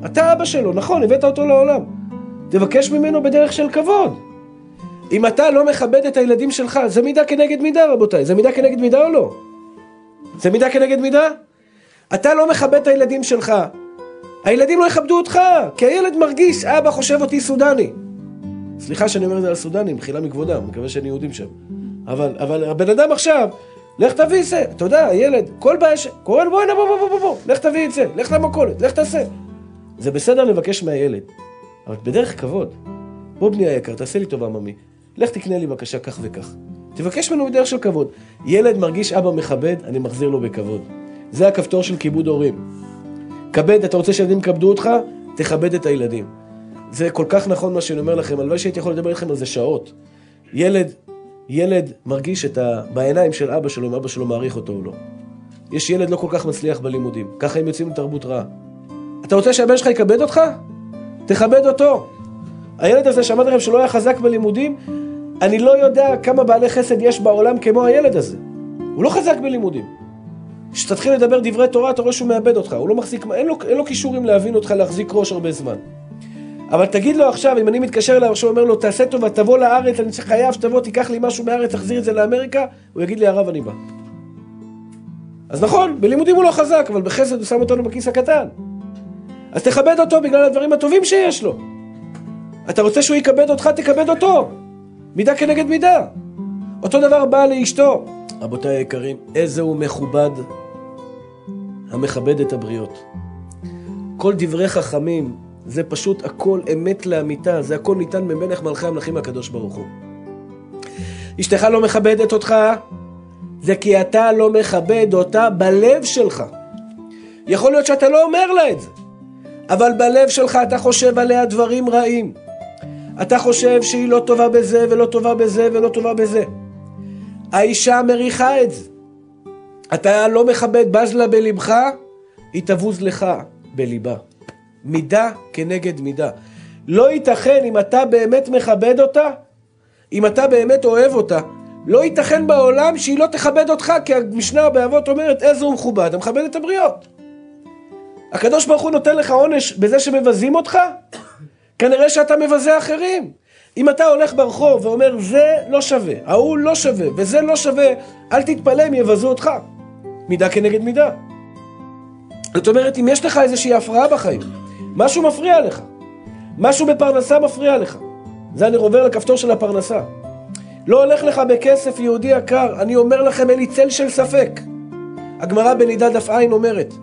אתה אבא שלו, נכון, הבאת אותו לעולם. תבקש ממנו בדרך של כבוד. אם אתה לא מכבד את הילדים שלך, זה מידה כנגד מידה, רבותיי. זה מידה כנגד מידה או לא? זה מידה כנגד מידה? אתה לא מכבד את הילדים שלך. הילדים לא יכבדו אותך, כי הילד מרגיש, אבא חושב אותי סודני. סליחה שאני אומר את זה על סודנים, מחילה מכבודם, מקווה שאני יהודים שם. אבל, אבל הבן אדם עכשיו, לך תביא את זה. אתה יודע, הילד, כל בעיה ש... קורא, בוא, בוא, בוא, בוא, בוא, בוא, לך תביא את זה, לך למכולת, לך תעשה. זה בסדר לבקש מהילד, אבל בדרך כבוד. בוא בני היקר, תעשה לי טובה ממי. לך תקנה לי בבקשה כך וכך. תבקש ממנו בדרך של כבוד. ילד מרגיש אבא מכבד, אני מחזיר לו בכבוד. זה הכפתור של כיבוד הורים. כבד, אתה רוצה שילדים יכבדו אותך? תכבד את הילדים. זה כל כך נכון מה שאני אומר לכם, הלוואי שהייתי יכול לדבר לכם על זה שעות. ילד, ילד מרגיש את ה... בעיניים של אבא שלו, אם אבא שלו מעריך אותו או לא. יש ילד לא כל כך מצליח בלימודים, ככה הם יוצאים לתרבות רעה. אתה רוצה שהבן שלך יכבד אותך? תכבד אותו. הילד הזה, שמעתי לכם שלא היה חזק בלימודים, אני לא יודע כמה בעלי חסד יש בעולם כמו הילד הזה. הוא לא חזק בלימודים. כשתתחיל לדבר דברי תורה, אתה רואה שהוא מאבד אותך. הוא לא מחזיק, אין לו, אין לו קישורים להבין אותך, להחזיק ראש הרבה זמן. אבל תגיד לו עכשיו, אם אני מתקשר אליו, עכשיו אומר לו, תעשה טובה, תבוא לארץ, אני צריך חייב שתבוא, תיקח לי משהו מארץ, תחזיר את זה לאמריקה, הוא יגיד לי, הרב, אני בא. אז נכון, בלימודים הוא לא חזק, אבל בחסד הוא שם אותנו בכיס הקטן. אז תכבד אותו בגלל הדברים הטובים שיש לו. אתה רוצה שהוא יקבד אותך, תכבד אותו. מידה כנגד מידה. אותו דבר בא לאשתו. רבותיי היקרים, איזה הוא מכובד המכבד את הבריות. כל דברי חכמים, זה פשוט הכל אמת לאמיתה, זה הכל ניתן ממלך מלכי המלכים הקדוש ברוך הוא. אשתך לא מכבדת אותך, זה כי אתה לא מכבד אותה בלב שלך. יכול להיות שאתה לא אומר לה את זה, אבל בלב שלך אתה חושב עליה דברים רעים. אתה חושב שהיא לא טובה בזה ולא טובה בזה ולא טובה בזה. האישה מריחה את זה. אתה לא מכבד, בז לה בלבך, היא תבוז לך בליבה. מידה כנגד מידה. לא ייתכן אם אתה באמת מכבד אותה, אם אתה באמת אוהב אותה, לא ייתכן בעולם שהיא לא תכבד אותך, כי המשנה באבות אומרת איזה הוא מכובד, אתה מכבד את הבריות. הקדוש ברוך הוא נותן לך עונש בזה שמבזים אותך, כנראה שאתה מבזה אחרים. אם אתה הולך ברחוב ואומר זה לא שווה, ההוא לא שווה וזה לא שווה, אל תתפלא אם יבזו אותך. מידה כנגד מידה. זאת אומרת, אם יש לך איזושהי הפרעה בחיים, משהו מפריע לך, משהו בפרנסה מפריע לך, זה אני עובר לכפתור של הפרנסה. לא הולך לך בכסף יהודי יקר, אני אומר לכם אין לי צל של ספק. הגמרא בנידה דף עין אומרת,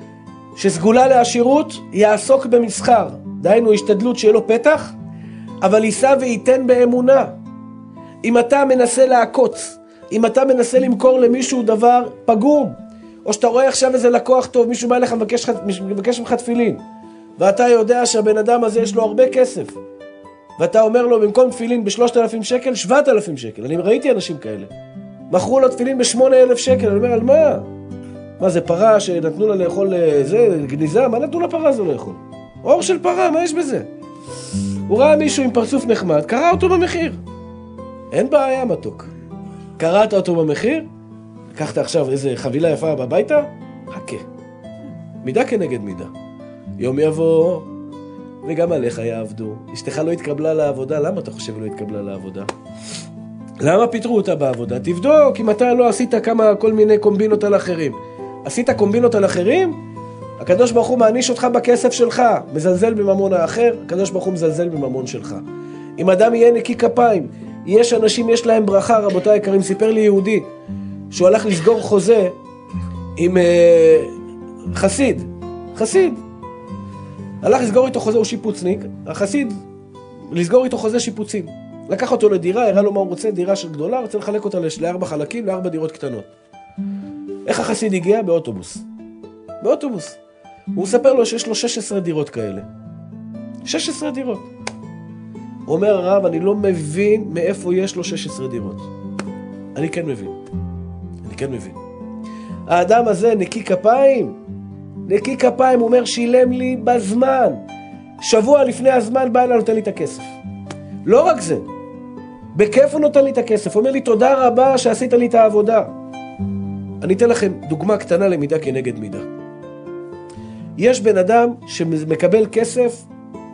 שסגולה לעשירות יעסוק במסחר, דהיינו השתדלות שיהיה לו פתח, אבל יישא וייתן באמונה. אם אתה מנסה לעקוץ, אם אתה מנסה למכור למישהו דבר פגום, או שאתה רואה עכשיו איזה לקוח טוב, מישהו בא אליך מבקש, מבקש ממך תפילין, ואתה יודע שהבן אדם הזה יש לו הרבה כסף, ואתה אומר לו במקום תפילין בשלושת אלפים שקל, שבעת אלפים שקל. אני ראיתי אנשים כאלה. מכרו לו תפילין בשמונה אלף שקל, אני אומר על מה? מה זה פרה שנתנו לה לאכול זה, גניזה? מה נתנו לפרה זה לאכול? אור של פרה, מה יש בזה? הוא ראה מישהו עם פרצוף נחמד, קרא אותו במחיר. אין בעיה מתוק. קראת אותו במחיר, לקחת עכשיו איזה חבילה יפה בביתה, חכה. מידה כנגד מידה. יום יבוא, וגם עליך יעבדו. אשתך לא התקבלה לעבודה, למה אתה חושב לא התקבלה לעבודה? למה פיתרו אותה בעבודה? תבדוק אם אתה לא עשית כמה כל מיני קומבינות על אחרים. עשית קומבינות על אחרים? הקדוש ברוך הוא מעניש אותך בכסף שלך, מזלזל בממון האחר, הקדוש ברוך הוא מזלזל בממון שלך. אם אדם יהיה נקי כפיים, יש אנשים, יש להם ברכה, רבותיי יקרים, סיפר לי יהודי, שהוא הלך לסגור חוזה עם אה, חסיד, חסיד. הלך לסגור איתו חוזה, הוא שיפוצניק, החסיד, לסגור איתו חוזה שיפוצים. לקח אותו לדירה, הראה לו מה הוא רוצה, דירה של גדולה, רוצה לחלק אותה לארבע חלקים, לארבע דירות קטנות. איך החסיד הגיע? באוטובוס. באוטובוס. הוא מספר לו שיש לו שש עשרה דירות כאלה. שש עשרה דירות. הוא אומר, הרב, אני לא מבין מאיפה יש לו שש עשרה דירות. אני כן מבין. אני כן מבין. האדם הזה נקי כפיים, נקי כפיים, הוא אומר, שילם לי בזמן. שבוע לפני הזמן בא אליי, נותן לי את הכסף. לא רק זה, בכיף הוא נותן לי את הכסף. הוא אומר לי, תודה רבה שעשית לי את העבודה. אני אתן לכם דוגמה קטנה למידה כנגד מידה. יש בן אדם שמקבל כסף,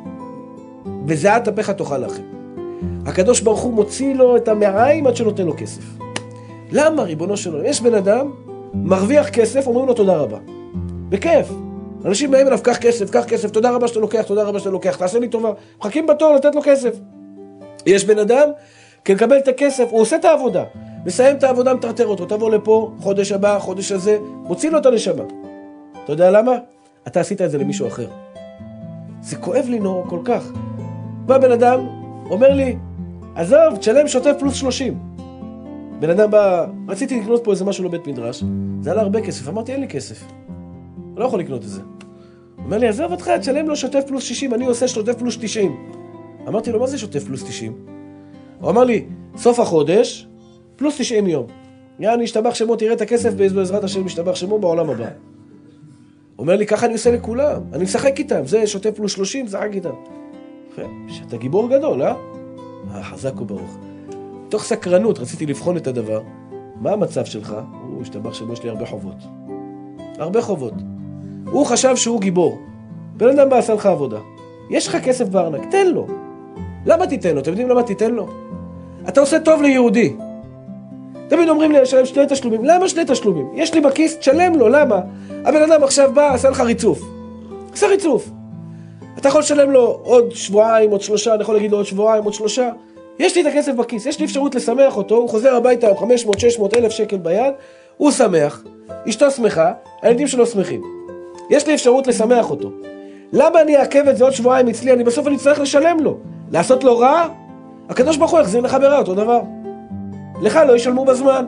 וזיעת אפיך תאכל לחם. הקדוש ברוך הוא מוציא לו את המעיים עד שנותן לו כסף. למה, ריבונו שלו? יש בן אדם, מרוויח כסף, אומרים לו תודה רבה. בכיף. אנשים באים אליו, קח כסף, קח כסף, תודה רבה שאתה לוקח, תודה רבה שאתה לוקח, תעשה לי טובה. מחכים בתור לתת לו כסף. יש בן אדם, כנקבל את הכסף, הוא עושה את העבודה. מסיים את העבודה, מטרטר אותו, תבוא לפה, חודש הבא, חודש הזה, מוציא לו את הנשמה. אתה יודע למה? אתה עשית את זה למישהו אחר. זה כואב לי נורא כל כך. בא בן אדם, אומר לי, עזוב, תשלם שוטף פלוס שלושים. בן אדם בא, רציתי לקנות פה איזה משהו לבית מדרש, זה עלה הרבה כסף, אמרתי, אין לי כסף. אני לא יכול לקנות את זה. הוא אומר לי, עזוב אותך, תשלם לו שוטף פלוס שישים, אני עושה שוטף פלוס תשעים. אמרתי לו, מה זה שוטף פלוס תשעים? הוא אמר לי, סוף החודש, פלוס תשעים יום. יעני, השתבח שמו, תראה את הכסף בעזרת השם, השתבח שמו בעולם הבא. הוא אומר לי, ככה אני עושה לכולם, אני משחק איתם, זה שוטף פלוס שלושים, זחק איתם. שאתה גיבור גדול, אה? חזק וברוך. תוך סקרנות רציתי לבחון את הדבר. מה המצב שלך? הוא השתבח שמו, יש לי הרבה חובות. הרבה חובות. הוא חשב שהוא גיבור. בן אדם בא עשה לך עבודה. יש לך כסף בארנק, תן לו. למה תיתן לו? אתם יודעים למה תיתן לו? אתה עושה טוב ליהודי. תמיד אומרים לי, לשלם שני תשלומים. למה שני תשלומים? יש לי בכיס, תשלם לו, למה? הבן אדם עכשיו בא, עשה לך ריצוף. עשה ריצוף. אתה יכול לשלם לו עוד שבועיים, עוד שלושה, אני יכול להגיד לו עוד שבועיים, עוד שלושה. יש לי את הכסף בכיס, יש לי אפשרות לשמח אותו, הוא חוזר הביתה עם חמש מאות שש מאות אלף שקל ביד, הוא שמח, אשתו שמחה, הילדים שלו שמחים. יש לי אפשרות לשמח אותו. למה אני אעכב את זה עוד שבועיים אצלי? אני בסוף אני צריך לשלם לו. לעשות לו רע? הקדוש ברוך הוא יחזיר לך ברע, אותו דבר. לך לא ישלמו בזמן.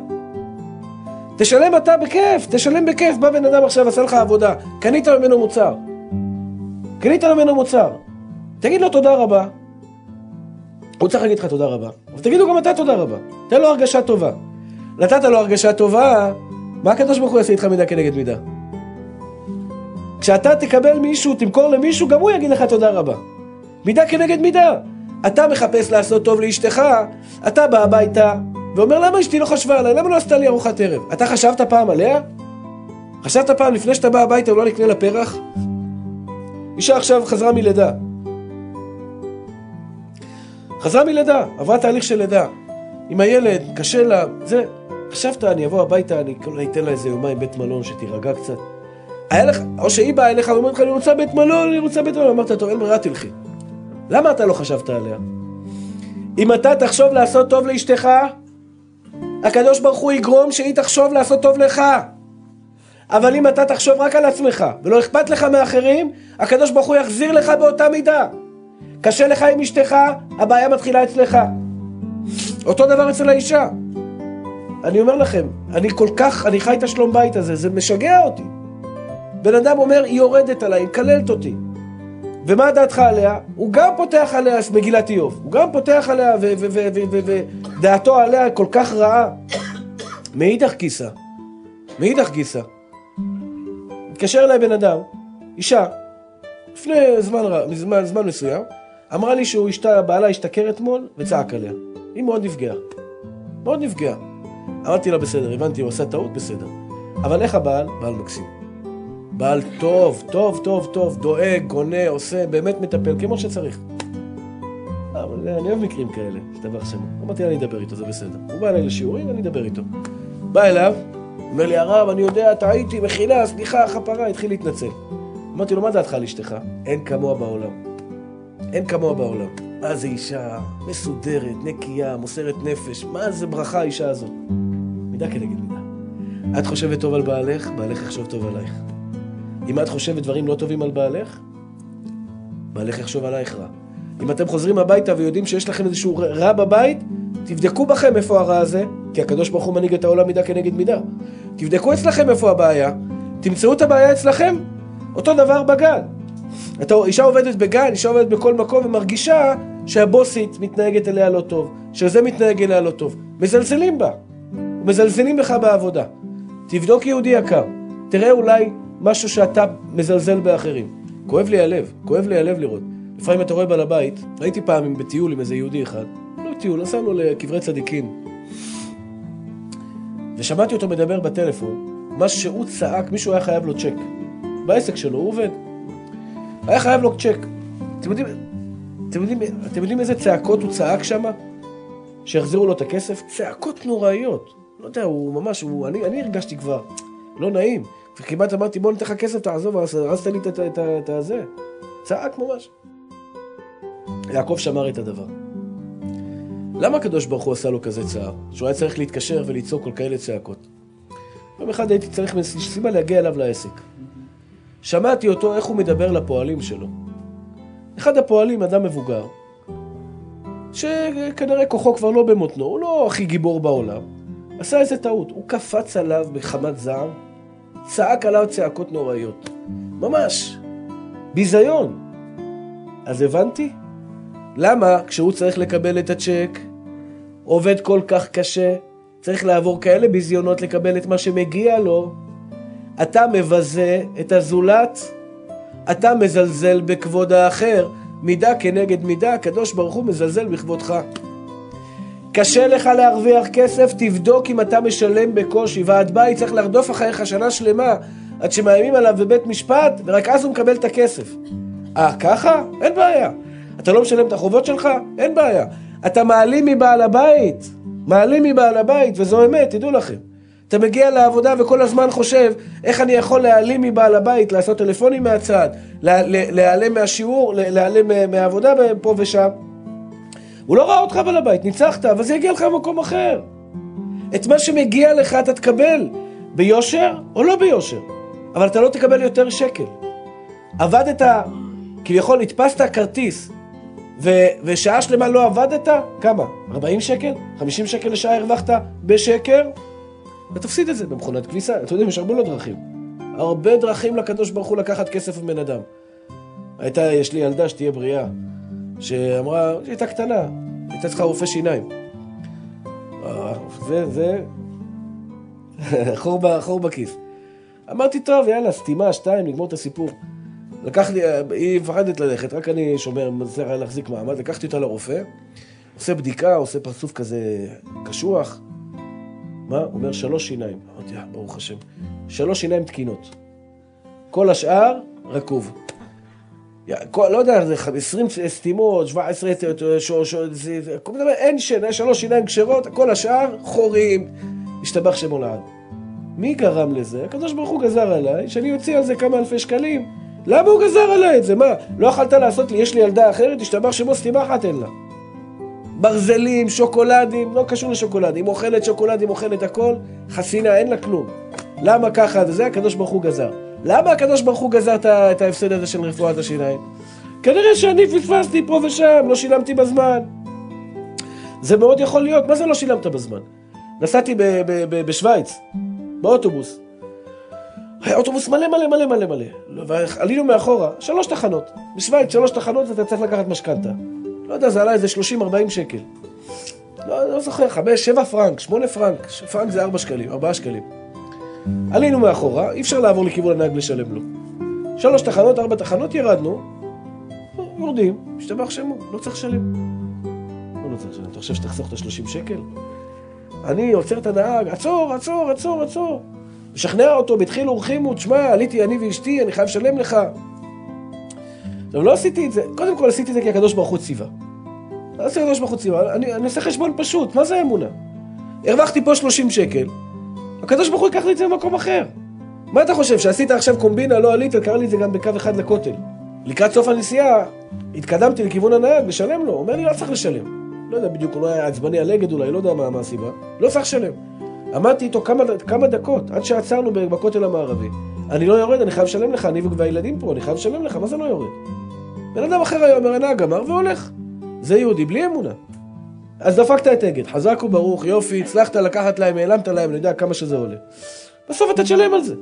תשלם אתה בכיף, תשלם בכיף. בא בן אדם עכשיו, עשה לך עבודה, קנית ממנו מוצר. קנית ממנו מוצר. תגיד לו תודה רבה. הוא צריך להגיד לך תודה רבה. אבל תגידו גם אתה תודה רבה. תן לו הרגשה טובה. נתת לו הרגשה טובה, מה הקדוש ברוך הוא יעשה איתך מידה כנגד מידה? כשאתה תקבל מישהו, תמכור למישהו, גם הוא יגיד לך תודה רבה. מידה כנגד מידה. אתה מחפש לעשות טוב לאשתך, אתה בא הביתה, ואומר למה אשתי לא חשבה עליי, למה לא עשתה לי ארוחת ערב? אתה חשבת פעם עליה? חשבת פעם לפני שאתה בא הביתה ולא נקנה לפרח? אישה עכשיו חזרה מלידה. חזרה מלידה, עברה תהליך של לידה. עם הילד, קשה לה, זה. חשבת, אני אבוא הביתה, אני אתן לה איזה יומיים בית מלון שתירגע קצת. היה לך, או שהיא באה אליך ואומרת לך, אני רוצה בית מלון, אני רוצה בית מלון. אמרת, טוב, אין ברירה, תלכי. למה אתה לא חשבת עליה? אם אתה תחשוב לעשות טוב לאשתך, הקדוש ברוך הוא יגרום שהיא תחשוב לעשות טוב לך. אבל אם אתה תחשוב רק על עצמך, ולא אכפת לך מאחרים, הקדוש ברוך הוא יחזיר לך באותה מידה. קשה לך עם אשתך, הבעיה מתחילה אצלך. אותו דבר אצל האישה. אני אומר לכם, אני כל כך, אני חי את השלום בית הזה, זה משגע אותי. בן אדם אומר, היא יורדת עליי, היא מקללת אותי. ומה דעתך עליה? הוא גם פותח עליה מגילת איוב. הוא גם פותח עליה, ודעתו עליה כל כך רעה. מאידך גיסא. מאידך גיסא. מתקשר אליי בן אדם, אישה, לפני זמן, זמן, זמן מסוים, אמרה לי שהוא השתה, בעלה השתכר אתמול וצעק עליה. היא מאוד נפגעה. מאוד נפגעה. אמרתי לה בסדר, הבנתי, הוא עשה טעות, בסדר. אבל איך הבעל? בעל מקסים. בעל טוב, טוב, טוב, טוב, דואג, גונה, עושה, באמת מטפל, כמו שצריך. אבל אני אוהב מקרים כאלה, שתבח שמו. אמרתי לה, אני אדבר איתו, זה בסדר. הוא בא אליי לשיעורים, אני אדבר איתו. בא אליו, אומר לי, הרב, אני יודע, טעיתי, מחילה, סליחה, חפרה, התחיל להתנצל. אמרתי לו, מה דעתך על אשתך? אין כמוה בעולם. אין כמוה בעולם. מה זה אישה מסודרת, נקייה, מוסרת נפש? מה זה ברכה האישה הזאת? מידה כנגד מידה. את חושבת טוב על בעלך, בעלך יחשוב טוב עלייך. אם את חושבת דברים לא טובים על בעלך, בעלך יחשוב עלייך רע. אם אתם חוזרים הביתה ויודעים שיש לכם איזשהו רע בבית, תבדקו בכם איפה הרע הזה, כי הקדוש ברוך הוא מנהיג את העולם מידה כנגד מידה. תבדקו אצלכם איפה הבעיה, תמצאו את הבעיה אצלכם. אותו דבר בגן. אתה, אישה עובדת בגן, אישה עובדת בכל מקום ומרגישה שהבוסית מתנהגת אליה לא טוב, שזה מתנהג אליה לא טוב. מזלזלים בה. ומזלזלים בך בעבודה. תבדוק יהודי יקר. תראה אולי משהו שאתה מזלזל באחרים. כואב לי הלב, כואב לי הלב לראות. לפעמים אתה רואה בעל הבית, הייתי פעם בטיול עם איזה יהודי אחד, לא טיול, נסענו לקברי צדיקים. ושמעתי אותו מדבר בטלפון, מה שהוא צעק, מישהו היה חייב לו צ'ק. בעסק שלו, הוא עובד. היה חייב לו צ'ק. אתם יודעים, אתם יודעים, אתם יודעים איזה צעקות הוא צעק שם? שהחזירו לו את הכסף? צעקות נוראיות. לא יודע, הוא ממש, הוא, אני, אני הרגשתי כבר, לא נעים. וכמעט אמרתי, בוא ניתן לך כסף, תעזוב, הרסת לי את הזה. צעק ממש. יעקב שמר את הדבר. למה הקדוש ברוך הוא עשה לו כזה צער? שהוא היה צריך להתקשר וליצור כל כאלה צעקות. יום אחד הייתי צריך סיבה להגיע אליו לעסק. שמעתי אותו איך הוא מדבר לפועלים שלו. אחד הפועלים, אדם מבוגר, שכנראה כוחו כבר לא במותנו, הוא לא הכי גיבור בעולם, עשה איזה טעות, הוא קפץ עליו בחמת זעם, צעק עליו צעקות נוראיות. ממש, ביזיון. אז הבנתי, למה כשהוא צריך לקבל את הצ'ק, עובד כל כך קשה, צריך לעבור כאלה ביזיונות לקבל את מה שמגיע לו, אתה מבזה את הזולת, אתה מזלזל בכבוד האחר, מידה כנגד מידה, הקדוש ברוך הוא מזלזל בכבודך. קשה לך להרוויח כסף, תבדוק אם אתה משלם בקושי, ועד בית צריך לרדוף אחריך שנה שלמה, עד שמאיימים עליו בבית משפט, ורק אז הוא מקבל את הכסף. אה, ככה? אין בעיה. אתה לא משלם את החובות שלך? אין בעיה. אתה מעלים מבעל הבית, מעלים מבעל הבית, וזו אמת, תדעו לכם. אתה מגיע לעבודה וכל הזמן חושב איך אני יכול להעלים מבעל הבית, לעשות טלפונים מהצד, להיעלם מהשיעור, להיעלם מהעבודה פה ושם. הוא לא ראה אותך בעל הבית, ניצחת, אבל זה יגיע לך למקום אחר. את מה שמגיע לך אתה תקבל, ביושר או לא ביושר, אבל אתה לא תקבל יותר שקל. עבדת, כביכול התפסת כרטיס, ו- ושעה שלמה לא עבדת, כמה? ארבעים שקל? חמישים שקל לשעה הרווחת בשקר? ותפסיד את זה במכונת כביסה. אתם יודעים, יש הרבה לא דרכים. הרבה דרכים לקדוש ברוך הוא לקחת כסף מבן אדם. הייתה, יש לי ילדה שתהיה בריאה, שאמרה, היא הייתה קטנה, הייתה צריכה רופא שיניים. זה, זה, חור, ב, חור בכיס. אמרתי, טוב, יאללה, סתימה, שתיים, נגמור את הסיפור. לקח לי, היא מפחדת ללכת, רק אני שומר, מצליח להחזיק מעמד, לקחתי אותה לרופא, עושה בדיקה, עושה פרצוף כזה קשוח. מה? הוא אומר, שלוש שיניים. אמרתי, ברוך השם. שלוש שיניים תקינות. כל השאר, רקוב. כל, לא יודע, זה עשרים סתימות, שבע עשרה, כל דבר, אין שינה, שלוש שיניים קשרות, כל השאר חורים, השתבח שמו לעד. מי גרם לזה? הקדוש ברוך הוא גזר עליי, שאני יוציא על זה כמה אלפי שקלים. למה הוא גזר עליי את זה? מה? לא יכלת לעשות לי, יש לי ילדה אחרת, השתבח שמו סתימה אחת אין לה. ברזלים, שוקולדים, לא קשור לשוקולדים, אוכלת שוקולדים, אוכלת הכל, חסינה, אין לה כלום. למה ככה? וזה הקדוש ברוך הוא גזר. למה הקדוש ברוך הוא גזר את ההפסד הזה של רפואת השיניים? כנראה שאני פספסתי פה ושם, לא שילמתי בזמן. זה מאוד יכול להיות. מה זה לא שילמת בזמן? נסעתי ב- ב- ב- בשוויץ, באוטובוס. היה אוטובוס מלא מלא מלא מלא מלא. ועלינו מאחורה, שלוש תחנות. בשוויץ שלוש תחנות אתה צריך לקחת משכנתה. לא יודע, זה עלה איזה שלושים ארבעים שקל. לא, לא זוכר, חמש, שבע פרנק, שמונה פרנק. פרנק זה ארבע שקלים, ארבעה שקלים. עלינו מאחורה, אי אפשר לעבור לכיוון הנהג לשלם לו. שלוש תחנות, ארבע תחנות, ירדנו, יורדים, משתבח שמו, לא צריך לשלם. לא, לא צריך לשלם, אתה חושב שתחסוך את ה-שלושים שקל? אני עוצר את הנהג, עצור, עצור, עצור, עצור. משכנע אותו, בתחיל אורחימו, תשמע, עליתי אני ואשתי, אני חייב לשלם לך. עכשיו, לא עשיתי את זה, קודם כל עשיתי את זה כי הקדוש ברוך הוא ציווה. לא עשיתי הקדוש ברוך הוא ציווה, אני, אני עושה חשבון פשוט, מה זה האמונה? הרווחתי פה שלושים שקל, הקדוש ברוך הוא ייקח לי את זה במקום אחר. מה אתה חושב, שעשית עכשיו קומבינה, לא עלית, קרא לי את זה גם בקו אחד לכותל. לקראת סוף הנסיעה, התקדמתי לכיוון הנהג, לשלם לו, אומר לי, לא צריך לשלם. לא יודע בדיוק, אולי היה עצבני על אגד, אולי, לא יודע מה, מה הסיבה. לא צריך לשלם. עמדתי איתו כמה, כמה דקות, עד שעצרנו בכותל המערבי. אני לא יורד, אני חייב לשלם לך, אני והילדים פה, אני חייב לשלם לך, מה זה לא יורד? בן אדם אחר היה אומר, הנהג אמר והולך. זה יהודי, בלי אמונה. אז דפקת את אגד, חזק וברוך, יופי, הצלחת לקחת להם, העלמת להם, אני יודע כמה שזה עולה. בסוף אתה תשלם על זה.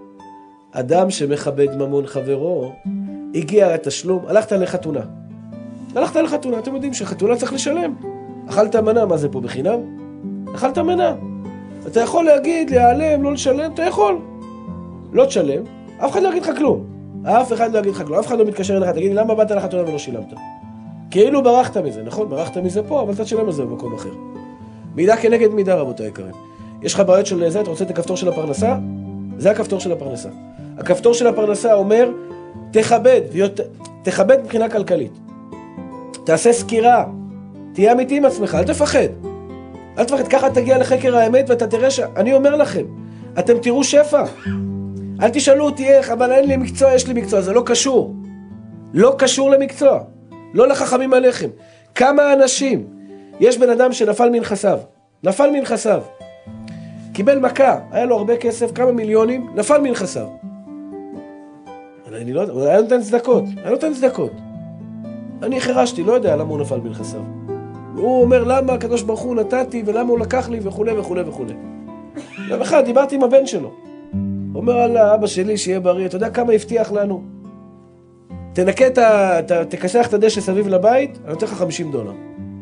אדם שמכבד ממון חברו, הגיע לתשלום, הלכת לחתונה. הלכת לחתונה, אתם יודעים שחתונה צריך לשלם. אכלת מנה, מה זה פה בחינם? אכלת מנה. אתה יכול להגיד, להיעלם, לא לשלם, אתה יכול. לא תשלם, אף אחד לא יגיד לך כלום. אף אחד לא יגיד לך כלום, אף אחד לא מתקשר אליך, תגיד לי, למה באת לחתונה ולא שילמת? כאילו ברחת מזה, נכון? ברחת מזה פה, אבל אתה תשלם על זה במקום אחר. מידה כנגד מידה, רבותיי יקרים. יש לך בעיות של זה, אתה רוצה את הכפתור של הפרנסה? זה הכפתור של הפרנסה. הכפתור של הפרנסה אומר, תכבד, תכבד מבחינה כלכלית. תעשה סקירה, תהיה אמיתי עם עצמך, אל תפחד. אל תפחד, ככה תגיע לחקר האמת ואתה תראה ש... אני אומר לכם, אתם תראו שפע. אל תשאלו אותי איך, אבל אין לי מקצוע, יש לי מקצוע, זה לא קשור. לא קשור למקצוע. לא לחכמים עליכם. כמה אנשים, יש בן אדם שנפל מנכסיו, נפל מנכסיו, קיבל מכה, היה לו הרבה כסף, כמה מיליונים, נפל מנכסיו. אני לא יודע, הוא היה נותן צדקות, היה נותן צדקות. אני חרשתי, לא יודע למה הוא נפל מנכסיו. הוא אומר למה הקדוש ברוך הוא נתתי ולמה הוא לקח לי וכו' וכו' וכו'. יום אחד דיברתי עם הבן שלו. הוא אומר על האבא שלי שיהיה בריא, אתה יודע כמה הבטיח לנו? תנקה את ה... תכסח את הדשא סביב לבית, אני נותן לך חמישים דולר.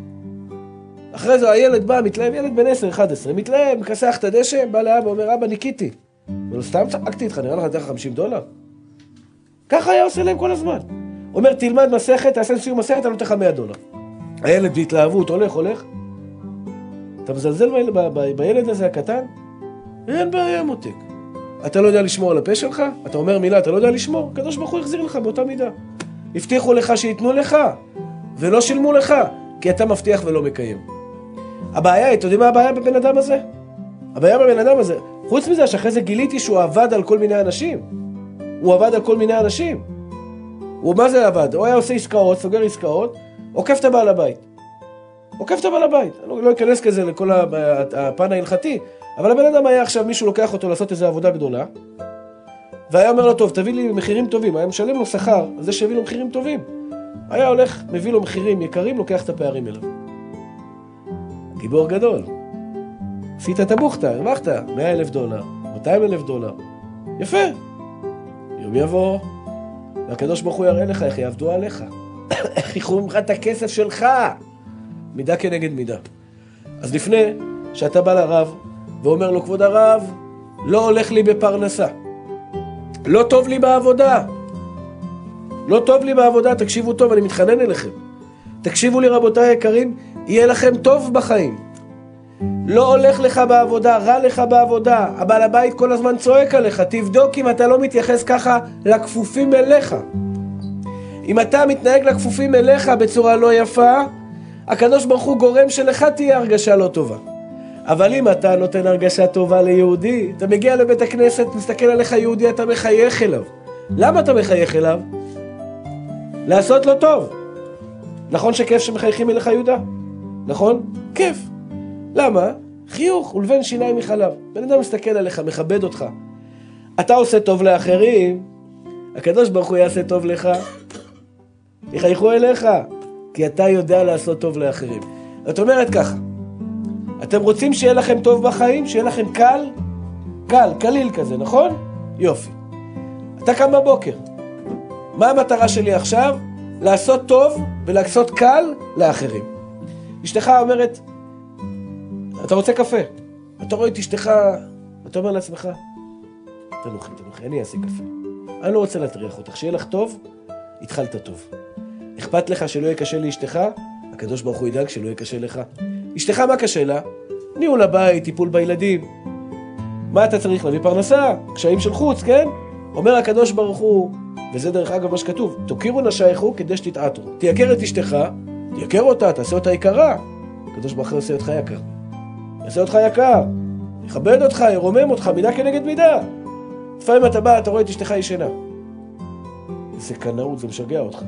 אחרי זה הילד בא, מתלהב, ילד בן עשר אחת עשרה, מתלהב, מכסח את הדשא, בא לאבא, אומר אבא ניקיתי. אבל סתם צעקתי איתך, נראה לך נתן לך חמישים דולר? ככה היה עושה להם כל הזמן. אומר תלמד מסכת, תעשה סיום מסכת, אני נותן לך מאה דולר. הילד בהתלהבות, הולך, הולך. אתה מזלזל ב- ב- ב- בילד הזה הקטן? אין בעיה מותק. אתה לא יודע לשמור על הפה שלך? אתה אומר מילה, אתה לא יודע לשמור? הקדוש ברוך הוא יחזיר לך באותה מידה. הבטיחו לך שיתנו לך, ולא שילמו לך, כי אתה מבטיח ולא מקיים. הבעיה, אתה יודעים מה הבעיה בבן אדם הזה? הבעיה בבן אדם הזה, חוץ מזה שאחרי זה גיליתי שהוא עבד על כל מיני אנשים. הוא עבד על כל מיני אנשים. הוא מה זה עבד? הוא היה עושה עסקאות, סוגר עסקאות, עוקף את הבעל הבית. עוקף את הבעל הבית. אני לא, לא אכנס כזה לכל הפן ההלכתי, אבל הבן אדם היה עכשיו, מישהו לוקח אותו לעשות איזו עבודה גדולה, והיה אומר לו, טוב, תביא לי מחירים טובים. היה משלם לו שכר, אז זה שהביא לו מחירים טובים. היה הולך, מביא לו מחירים יקרים, לוקח את הפערים אליו. גיבור גדול. עשית את הבוכתה, הרווחת, מאה אלף דולר, מאתיים אלף דולר. יפה. יום יבוא, והקדוש ברוך הוא יראה לך איך יעבדו עליך. איך יחרו ממך את הכסף שלך. מידה כנגד מידה. אז לפני שאתה בא לרב, ואומר לו, כבוד הרב, לא הולך לי בפרנסה. לא טוב לי בעבודה. לא טוב לי בעבודה, תקשיבו טוב, אני מתחנן אליכם. תקשיבו לי רבותיי היקרים, יהיה לכם טוב בחיים. לא הולך לך בעבודה, רע לך בעבודה. הבעל הבית כל הזמן צועק עליך, תבדוק אם אתה לא מתייחס ככה לכפופים אליך. אם אתה מתנהג לכפופים אליך בצורה לא יפה, הקדוש ברוך הוא גורם שלך תהיה הרגשה לא טובה. אבל אם אתה נותן הרגשה טובה ליהודי, אתה מגיע לבית הכנסת, מסתכל עליך יהודי, אתה מחייך אליו. למה אתה מחייך אליו? לעשות לו טוב. נכון שכיף שמחייכים אליך יהודה? נכון? כיף. למה? חיוך, ולבן שיניים מחלב. בן אדם מסתכל עליך, מכבד אותך. אתה עושה טוב לאחרים, הקדוש ברוך הוא יעשה טוב לך. יחייכו אליך, כי אתה יודע לעשות טוב לאחרים. זאת אומרת ככה, אתם רוצים שיהיה לכם טוב בחיים, שיהיה לכם קל? קל, קליל כזה, נכון? יופי. אתה קם בבוקר. מה המטרה שלי עכשיו? לעשות טוב ולעשות קל לאחרים. אשתך אומרת, אתה רוצה קפה? אתה רואה את אשתך, אתה אומר לעצמך, תנוחי, תנוחי, אני אעשה קפה. אני לא רוצה להטריח אותך, שיהיה לך טוב, התחלת טוב. אכפת לך שלא יהיה קשה לאשתך, הקדוש ברוך הוא ידאג שלא יהיה קשה לך. אשתך מה קשה לה? ניהול הבית, טיפול בילדים. מה אתה צריך להביא פרנסה? קשיים של חוץ, כן? אומר הקדוש ברוך הוא, וזה דרך אגב מה שכתוב, תוקירו נשייכו כדי שתתעתרו. תייקר את אשתך, תייקר אותה, תעשה אותה יקרה. הקדוש ברוך הוא יעשה אותך יקר. יעשה אותך יקר. יכבד אותך, ירומם אותך, מידה כנגד מידה. לפעמים אתה בא, אתה רואה את אשתך ישנה. זה קנאות, זה משגע אותך.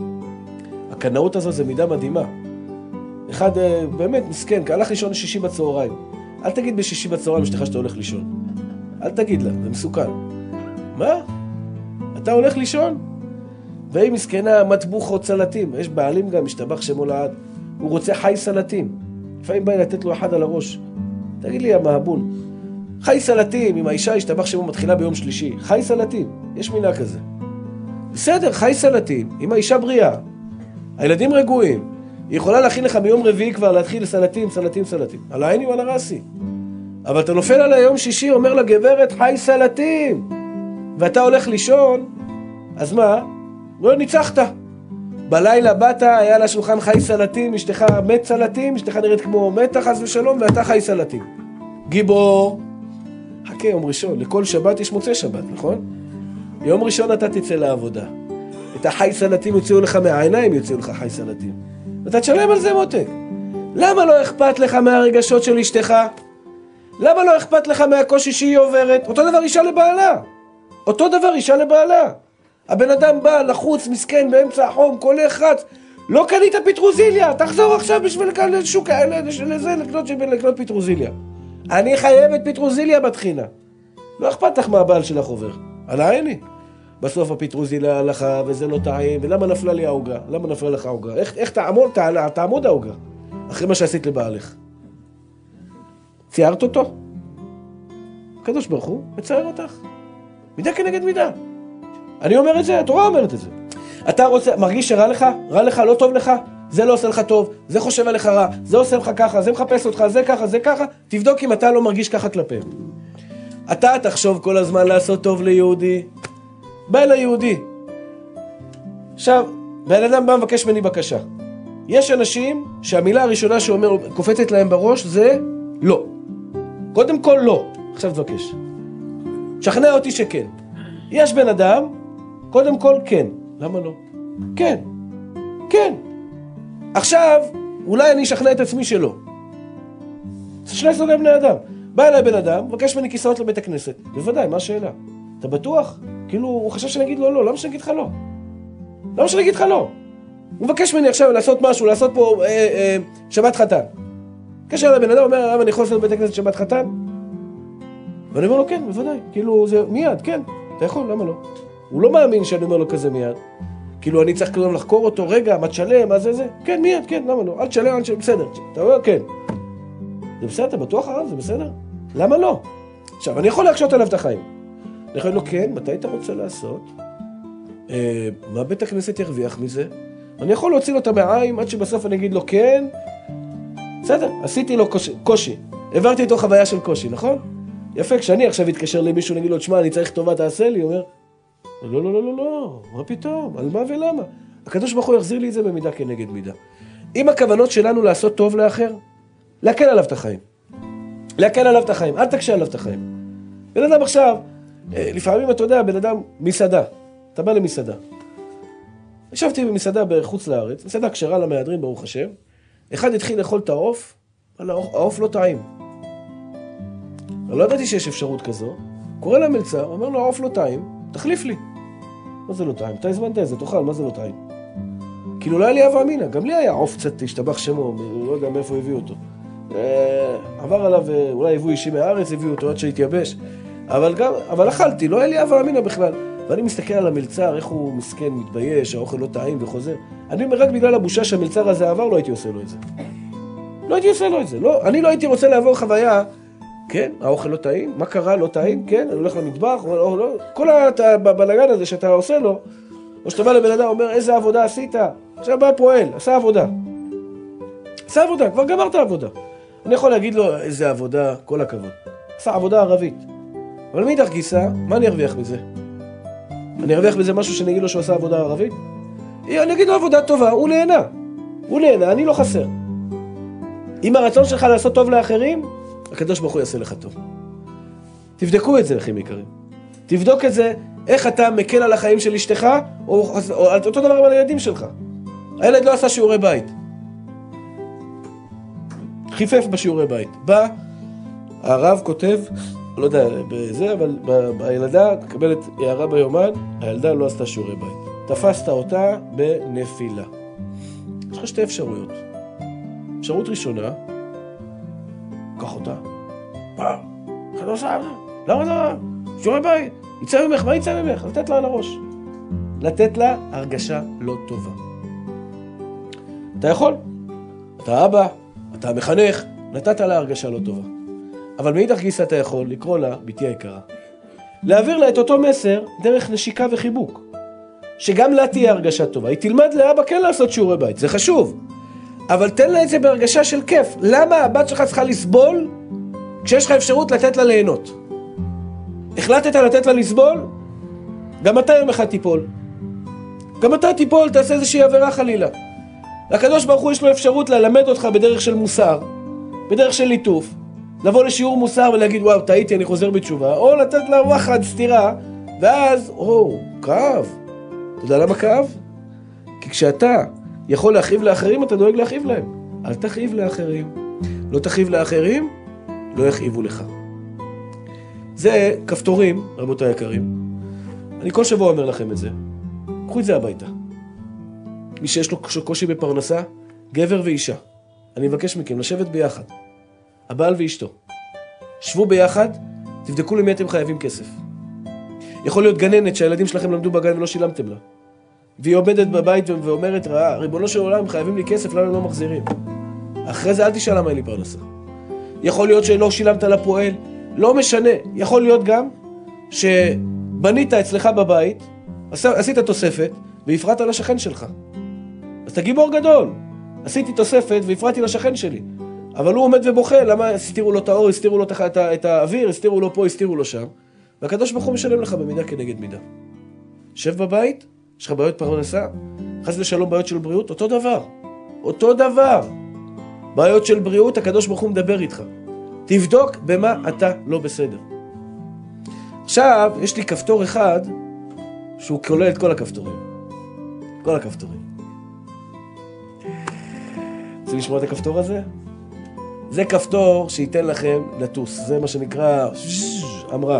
הקנאות הזו זה מידה מדהימה. אחד באמת מסכן, כי הלך לישון שישי בצהריים. אל תגיד בשישי בצהריים אשתך שאתה הולך לישון. אל תגיד לה, זה מסוכן. מה? אתה הולך לישון? והיא מסכנה מטבוחות סלטים. יש בעלים גם, משתבח שמו לעד. הוא רוצה חי סלטים. לפעמים בא לתת לו אחד על הראש. תגיד לי, המהבון. חי סלטים, אם האישה השתבח שמו מתחילה ביום שלישי. חי סלטים, יש מילה כזה. בסדר, חי סלטים, אם האישה בריאה. הילדים רגועים. היא יכולה להכין לך ביום רביעי כבר להתחיל סלטים, סלטים, סלטים. על העיני ועל הרסי. אבל אתה נופל על היום שישי, אומר לגברת, חי סלטים. ואתה הולך לישון, אז מה? לא ניצחת. בלילה באת, היה לה שולחן חי סלטים, אשתך מת סלטים, אשתך נראית כמו מתה חס ושלום, ואתה חי סלטים. גיבור. חכה, יום ראשון, לכל שבת יש מוצא שבת, נכון? יום ראשון אתה תצא לעבודה. את החי סלטים יוציאו לך מהעיניים, יוציאו לך חי סלטים. ואתה תשלם על זה מותק. למה לא אכפת לך מהרגשות של אשתך? למה לא אכפת לך מהקושי שהיא עוברת? אותו דבר אישה לבעלה. אותו דבר אישה לבעלה. הבן אדם בא לחוץ, מסכן, באמצע החום, כל אחד. לא קנית פטרוזיליה, תחזור עכשיו בשביל לשוק, לזה, לקנות, לקנות פטרוזיליה. אני חייבת פטרוזיליה בתחינה. לא אכפת לך מה הבעל שלך עובר. עליי אני. בסוף הפטרוזיליה הלכה, וזה לא טעים, ולמה נפלה לי ההוגה? למה נפלה לך ההוגה? איך, איך תעמוד, תעלה, תעמוד ההוגה? אחרי מה שעשית לבעלך. ציירת אותו? הקדוש ברוך הוא מצייר אותך. מידה כנגד מידה. אני אומר את זה, התורה אומרת את זה. אתה רוצה, מרגיש שרע לך? רע לך, לא טוב לך? זה לא עושה לך טוב, זה חושב עליך רע, זה עושה לך ככה, זה מחפש אותך, זה ככה, זה ככה. תבדוק אם אתה לא מרגיש ככה כלפיהם. אתה תחשוב כל הזמן לעשות טוב ליהודי. בא אל היהודי. עכשיו, בן אדם בא מבקש ממני בקשה. יש אנשים שהמילה הראשונה שאומר, קופצת להם בראש, זה לא. קודם כל לא. עכשיו תבקש. שכנע אותי שכן. יש בן אדם, קודם כל כן. למה לא? כן. כן. עכשיו, אולי אני אשכנע את עצמי שלא. זה שני סוגי בני אדם. בא אליי בן אדם, מבקש ממני כיסאות לבית הכנסת. בוודאי, מה השאלה? אתה בטוח? כאילו, הוא חשב שאני אגיד לו לא. למה שאני אגיד לך לא? למה שאני אגיד לך לא? הוא מבקש ממני עכשיו לעשות משהו, לעשות פה אה, אה, שבת חתן. קשר לבן אדם, אומר, למה אני יכול לעשות בבית הכנסת שבת חתן? ואני אומר לו, כן, בוודאי. כאילו, זה מיד, כן. אתה יכול, למה לא? הוא לא מאמין שאני אומר לו כזה מיד. כאילו, אני צריך כלום לחקור אותו, רגע, מה תשלם, מה זה זה? כן, מיד, כן, למה לא? אל תשלם, אל תשלם, בסדר. אתה אומר, כן. זה בסדר, אתה בטוח הרב, זה בסדר? למה לא? עכשיו, אני יכול להקשות עליו את החיים. אני יכול לו, כן, מתי אתה רוצה לעשות? אה, מה בית הכנסת ירוויח מזה? אני יכול להוציא לו את המעיים עד שבסוף אני אגיד לו, כן, בסדר, עשיתי לו קושי, קושי. העברתי איתו חוויה של קושי, נכון? יפה, כשאני עכשיו אתקשר למישהו, נגיד לו, תשמע, אני צריך טובה, תעשה לי, הוא אומר, לא, לא, לא, לא, לא, מה פתאום? על מה ולמה? הקדוש ברוך הוא יחזיר לי את זה במידה כנגד מידה. אם הכוונות שלנו לעשות טוב לאחר, להקל עליו את החיים. להקל עליו את החיים, אל תקשה עליו את החיים. בן אדם עכשיו, לפעמים אתה יודע, בן אדם מסעדה, אתה בא למסעדה. ישבתי במסעדה בחוץ לארץ, מסעדה כשרה למהדרין, ברוך השם. אחד התחיל לאכול את העוף, אבל העוף לא טעים. אני לא ידעתי שיש אפשרות כזו. קורא למלצר, אומר לו, העוף לא טעים, תחליף לי. מה זה לא טעים? אתה הזמנת איזה, תאכל, מה זה לא טעים? כאילו לא היה לי הווה אמינא, גם לי היה עוף קצת, השתבח שמו, לא יודע מאיפה הביאו אותו. עבר עליו, אולי הביאו אישי מהארץ, הביאו אותו עד שהתייבש. אבל גם, אבל אכלתי, לא היה לי הווה אמינא בכלל. ואני מסתכל על המלצר, איך הוא מסכן, מתבייש, האוכל לא טעים וחוזר. אני אומר, רק בגלל הבושה שהמלצר הזה עבר, לא הייתי עושה לו את זה. לא הייתי עושה לו את זה. לא, אני לא הייתי רוצה לעבור חוויה, כן, האוכל לא טעים, מה קרה, לא טעים, כן, אני הולך למטבח, או לא, כל הבלגן הזה שאתה עושה לו, או שאתה בא לבן אדם, אומר, איזה עבודה עשית? עכשיו בא פועל, עשה עבודה. עשה עבודה, כבר גמרת עבודה. אני יכול להגיד לו, איזה עבודה, כל הכבוד. עשה עבודה ערבית. אבל מאידך גיסא, מה אני ארוויח מזה? אני ארוויח בזה משהו שאני אגיד לו שהוא עשה עבודה ערבית? אני אגיד לו עבודה טובה, הוא נהנה. הוא נהנה, אני לא חסר. אם הרצון שלך לעשות טוב לאחרים, הקדוש ברוך הוא יעשה לך טוב. תבדקו את זה, אחים יקרים. תבדוק את זה, איך אתה מקל על החיים של אשתך, או, או אותו דבר על הילדים שלך. הילד לא עשה שיעורי בית. חיפף בשיעורי בית. בא, הרב כותב, לא יודע, בזה, אבל הילדה קבלת הערה ביומן, הילדה לא עשתה שיעורי בית. תפסת אותה בנפילה. יש לך שתי אפשרויות. אפשרות ראשונה, קח אותה. מה? אתה לא עושה? למה לא? שיעורי בית. יצא ממך, מה יצא ממך? לתת לה על הראש. לתת לה הרגשה לא טובה. אתה יכול. אתה אבא, אתה המחנך, נתת לה הרגשה לא טובה. אבל מאידך גיסא אתה יכול לקרוא לה ביתי היקרה. להעביר לה את אותו מסר דרך נשיקה וחיבוק. שגם לה תהיה הרגשה טובה. היא תלמד לאבא כן לעשות שיעורי בית, זה חשוב. אבל תן לה את זה בהרגשה של כיף. למה הבת שלך צריכה לסבול כשיש לך אפשרות לתת לה ליהנות? החלטת לתת לה לסבול? גם אתה יום אחד תיפול. גם אתה תיפול, תעשה איזושהי עבירה חלילה. לקדוש ברוך הוא יש לו אפשרות ללמד אותך בדרך של מוסר, בדרך של ליטוף. לבוא לשיעור מוסר ולהגיד, וואו, טעיתי, אני חוזר בתשובה, או לתת לה וואחד סתירה, ואז, או, כאב, אתה יודע למה כאב? כי כשאתה יכול להכאיב לאחרים, אתה דואג להכאיב להם. אל תכאיב לאחרים. לא תכאיב לאחרים, לא יכאיבו לך. זה כפתורים, רבותיי היקרים. אני כל שבוע אומר לכם את זה. קחו את זה הביתה. מי שיש לו קושי בפרנסה, גבר ואישה. אני מבקש מכם לשבת ביחד. הבעל ואשתו. שבו ביחד, תבדקו למי אתם חייבים כסף. יכול להיות גננת שהילדים שלכם למדו בגן ולא שילמתם לה. והיא עומדת בבית ואומרת, ראה, ריבונו של עולם, חייבים לי כסף, למה הם לא מחזירים? אחרי זה אל תשאל למה אין לי פרנסה. יכול להיות שלא שילמת לפועל, לא משנה. יכול להיות גם שבנית אצלך בבית, עשית תוספת, והפרעת לשכן שלך. אז אתה גיבור גדול. עשיתי תוספת והפרעתי לשכן שלי. אבל הוא עומד ובוכה, למה הסתירו לו את האור, הסתירו לו את האוויר, הסתירו לו פה, הסתירו לו שם. והקדוש ברוך הוא משלם לך במידה כנגד מידה. שב בבית, יש לך בעיות פרנסה, חס ושלום בעיות של בריאות, אותו דבר. אותו דבר. בעיות של בריאות, הקדוש ברוך הוא מדבר איתך. תבדוק במה אתה לא בסדר. עכשיו, יש לי כפתור אחד, שהוא כולל את כל הכפתורים. כל הכפתורים. רוצים לשמוע את הכפתור הזה? זה כפתור שייתן לכם לטוס. זה מה שנקרא אמרה.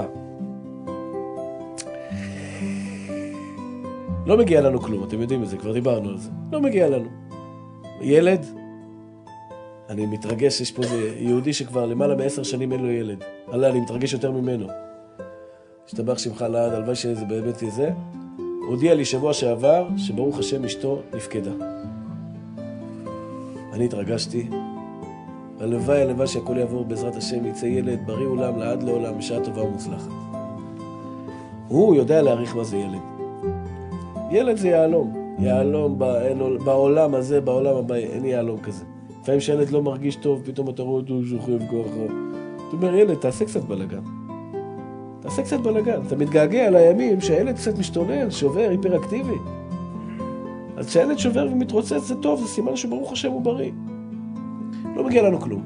לא מגיע לנו כלום, אתם יודעים את זה, כבר דיברנו על זה. לא מגיע לנו. ילד, אני מתרגש, יש פה זה יהודי שכבר למעלה בעשר שנים אין לו ילד. עלה, אני מתרגש יותר ממנו. השתבח שמך לעד, הלוואי שזה באמת זה. הוא הודיע לי שבוע שעבר, שברוך השם אשתו נפקדה. אני התרגשתי. הלוואי, הלוואי שהכל יעבור בעזרת השם, יצא ילד בריא עולם, לעד לעולם, בשעה טובה ומוצלחת. הוא יודע להעריך מה זה ילד. ילד זה יעלום. יעלום בעולם הזה, בעולם הבא, אין יעלום כזה. לפעמים שילד לא מרגיש טוב, פתאום אתה רואה אותו שוכב ככה. אתה אומר, ילד, תעשה קצת בלגן. תעשה קצת בלגן. אתה מתגעגע על הימים שהילד קצת משתולל, שובר, היפראקטיבי. אז כשהילד שובר ומתרוצץ זה טוב, זה סימן שברוך השם הוא בריא. לא מגיע לנו כלום.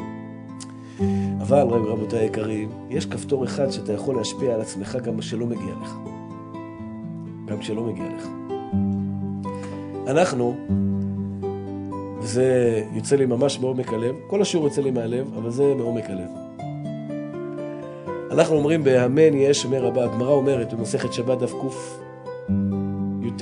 אבל רבותיי היקרים, יש כפתור אחד שאתה יכול להשפיע על עצמך גם שלא מגיע לך. גם שלא מגיע לך. אנחנו, וזה יוצא לי ממש מעומק הלב, כל השיעור יוצא לי מהלב, אבל זה מעומק הלב. אנחנו אומרים באמן יהיה שמר רבה, הגמרא אומרת במסכת שבת דף קוף י"ט,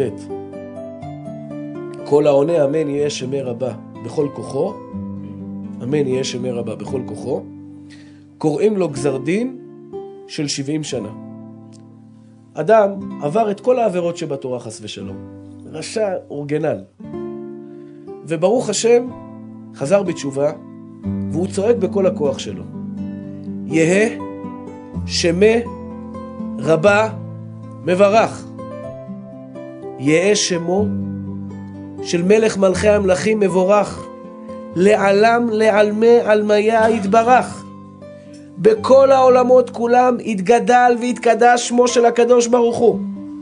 כל העונה אמן יהיה שמר רבה בכל כוחו, אמן יהיה שמר רבה בכל כוחו, קוראים לו גזר דין של שבעים שנה. אדם עבר את כל העבירות שבתורה חס ושלום, רשע אורגנל, וברוך השם חזר בתשובה, והוא צועק בכל הכוח שלו, יהא שמה רבה מברך, יהא שמו של מלך מלכי המלכים מבורך, לעלם לעלמי עלמיה יתברך. בכל העולמות כולם התגדל והתקדש שמו של הקדוש ברוך הוא.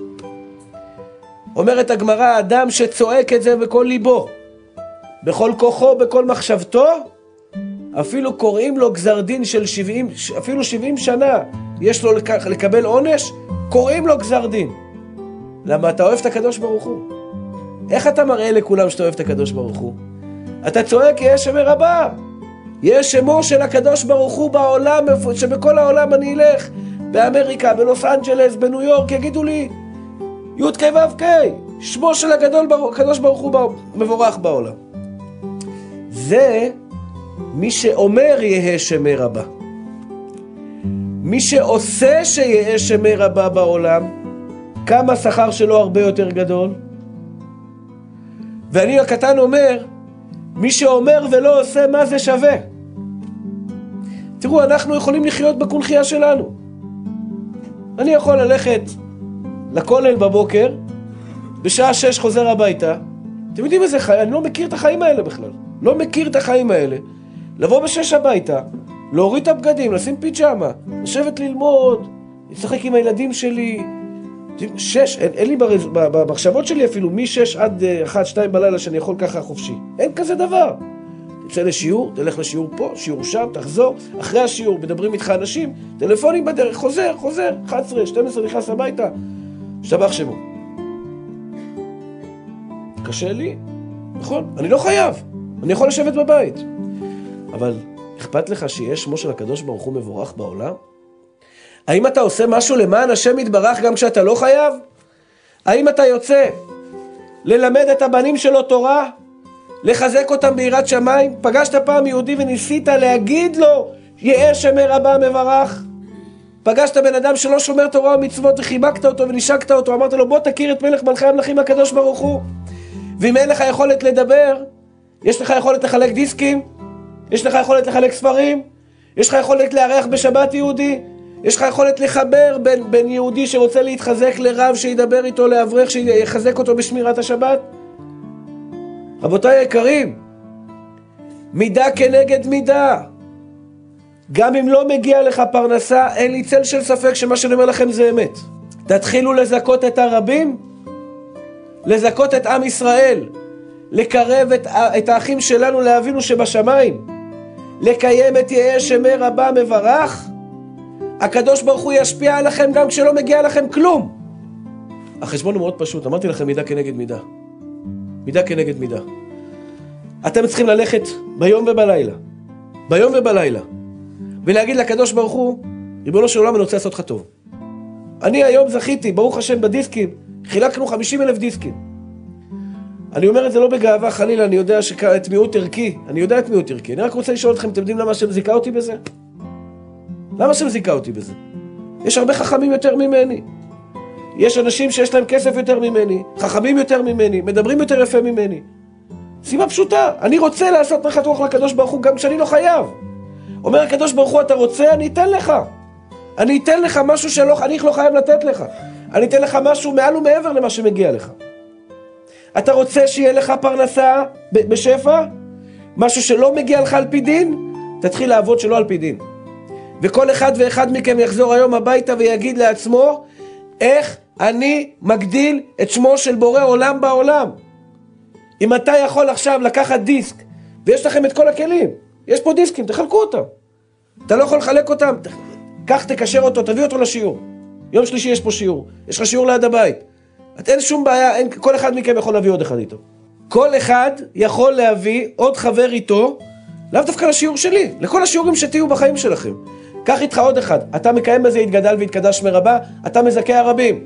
אומרת הגמרא, האדם שצועק את זה בכל ליבו, בכל כוחו, בכל מחשבתו, אפילו קוראים לו גזר דין של שבעים, אפילו שבעים שנה יש לו לקבל עונש, קוראים לו גזר דין. למה? אתה אוהב את הקדוש ברוך הוא. איך אתה מראה לכולם שאתה אוהב את הקדוש ברוך הוא? אתה צועק, יהיה שמר רבה. יש שמו של הקדוש ברוך הוא בעולם, שבכל העולם אני אלך, באמריקה, בלוס אנג'לס, בניו יורק, יגידו לי, י' כ' ו' כ', שמו של הגדול, הקדוש ברוך הוא מבורך בעולם. זה מי שאומר יהיה שמר רבה. מי שעושה שיהיה שמר רבה בעולם, כמה שכר שלו הרבה יותר גדול. ואני הקטן אומר, מי שאומר ולא עושה, מה זה שווה? תראו, אנחנו יכולים לחיות בקונחייה שלנו. אני יכול ללכת לכולל בבוקר, בשעה שש חוזר הביתה. אתם יודעים איזה חיים? אני לא מכיר את החיים האלה בכלל. לא מכיר את החיים האלה. לבוא בשש הביתה, להוריד את הבגדים, לשים פיג'מה, לשבת ללמוד, לשחק עם הילדים שלי. שש, אין, אין לי במחשבות שלי אפילו משש עד אחת, שתיים בלילה שאני יכול ככה חופשי. אין כזה דבר. תצא לשיעור, תלך לשיעור פה, שיעור שם, תחזור. אחרי השיעור מדברים איתך אנשים, טלפונים בדרך, חוזר, חוזר, אחת עשרה, שתים עשרה נכנס הביתה. שתבח שמו. קשה לי, נכון? אני לא חייב, אני יכול לשבת בבית. אבל אכפת לך שיש שמו של הקדוש ברוך הוא מבורך בעולם? האם אתה עושה משהו למען השם יתברך גם כשאתה לא חייב? האם אתה יוצא ללמד את הבנים שלו תורה? לחזק אותם ביראת שמיים? פגשת פעם יהודי וניסית להגיד לו יהיה שמי רבה מברך? פגשת בן אדם שלא שומר תורה ומצוות וחיבקת אותו ונשקת אותו, אמרת לו בוא תכיר את מלך מלכי המלכים הקדוש ברוך הוא. ואם אין לך יכולת לדבר, יש לך יכולת לחלק דיסקים, יש לך יכולת לחלק ספרים, יש לך יכולת לארח בשבת יהודי, יש לך יכולת לחבר בין, בין יהודי שרוצה להתחזק לרב שידבר איתו, לאברך שיחזק אותו בשמירת השבת. רבותיי היקרים, מידה כנגד מידה. גם אם לא מגיע לך פרנסה, אין לי צל של ספק שמה שאני אומר לכם זה אמת. תתחילו לזכות את הרבים, לזכות את עם ישראל, לקרב את, את האחים שלנו לאבינו שבשמיים, לקיים את יהיה שמי רבה מברך. הקדוש ברוך הוא ישפיע עליכם גם כשלא מגיע לכם כלום. החשבון הוא מאוד פשוט, אמרתי לכם מידה כנגד מידה. מידה כנגד מידה. אתם צריכים ללכת ביום ובלילה, ביום ובלילה, ולהגיד לקדוש ברוך הוא, ריבונו של עולם, אני רוצה לעשות לך טוב. אני היום זכיתי, ברוך השם, בדיסקים, חילקנו חמישים אלף דיסקים. אני אומר את זה לא בגאווה, חלילה, אני יודע שאת מיעוט ערכי, אני יודע את מיעוט ערכי, אני רק רוצה לשאול אתכם, אתם יודעים למה השם זיקה אותי בזה? למה השם זיקה אותי בזה? יש הרבה חכמים יותר ממני. יש אנשים שיש להם כסף יותר ממני, חכמים יותר ממני, מדברים יותר יפה ממני. סיבה פשוטה, אני רוצה לעשות נחת רוח לקדוש ברוך הוא גם כשאני לא חייב. אומר הקדוש ברוך הוא, אתה רוצה? אני אתן לך. אני אתן לך משהו שלא, אני לא חייב לתת לך. אני אתן לך משהו מעל ומעבר למה שמגיע לך. אתה רוצה שיהיה לך פרנסה בשפע? משהו שלא מגיע לך על פי דין? תתחיל לעבוד שלא על פי דין. וכל אחד ואחד מכם יחזור היום הביתה ויגיד לעצמו, איך אני מגדיל את שמו של בורא עולם בעולם? אם אתה יכול עכשיו לקחת דיסק, ויש לכם את כל הכלים, יש פה דיסקים, תחלקו אותם. אתה לא יכול לחלק אותם, קח תקשר אותו, תביא אותו לשיעור. יום שלישי יש פה שיעור, יש לך שיעור ליד הבית. את אין שום בעיה, אין, כל אחד מכם יכול להביא עוד אחד איתו. כל אחד יכול להביא עוד חבר איתו, לאו דווקא לשיעור שלי, לכל השיעורים שתהיו בחיים שלכם. קח איתך עוד אחד, אתה מקיים בזה יתגדל ויתקדש מרבה, אתה מזכה הרבים.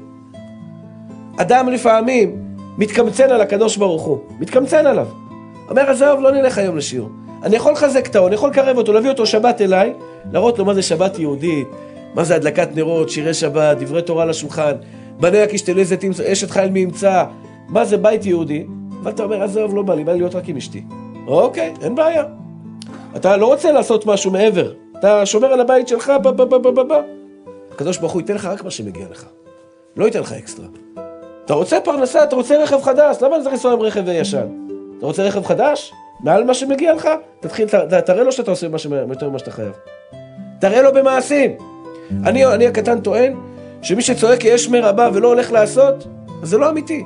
אדם לפעמים מתקמצן על הקדוש ברוך הוא, מתקמצן עליו. אומר, עזוב, לא נלך היום לשיעור. אני יכול לחזק אותו, אני יכול לקרב אותו, להביא אותו שבת אליי, להראות לו מה זה שבת יהודית, מה זה הדלקת נרות, שירי שבת, דברי תורה לשולחן, בניה כשתלי זיתים, אשת חיל מי ימצא, מה זה בית יהודי. אבל אתה אומר, עזוב, לא בא לי, בא לי להיות רק עם אשתי. אוקיי, אין בעיה. אתה לא רוצה לעשות משהו מעבר, אתה שומר על הבית שלך, בא, בא, בא, בא, בא, בא. הקדוש ברוך הוא ייתן לך רק מה שמגיע לך. לא ייתן לך אקסטרה. אתה רוצה פרנסה, אתה רוצה רכב חדש, למה אני צריך לנסוע עם רכב ישן? אתה רוצה רכב חדש? מעל מה שמגיע לך? תתחיל, ת, תראה לו שאתה עושה יותר ממה שאתה חייב. תראה לו במעשים. אני, אני הקטן טוען, שמי שצועק יש מרבה ולא הולך לעשות, אז זה לא אמיתי.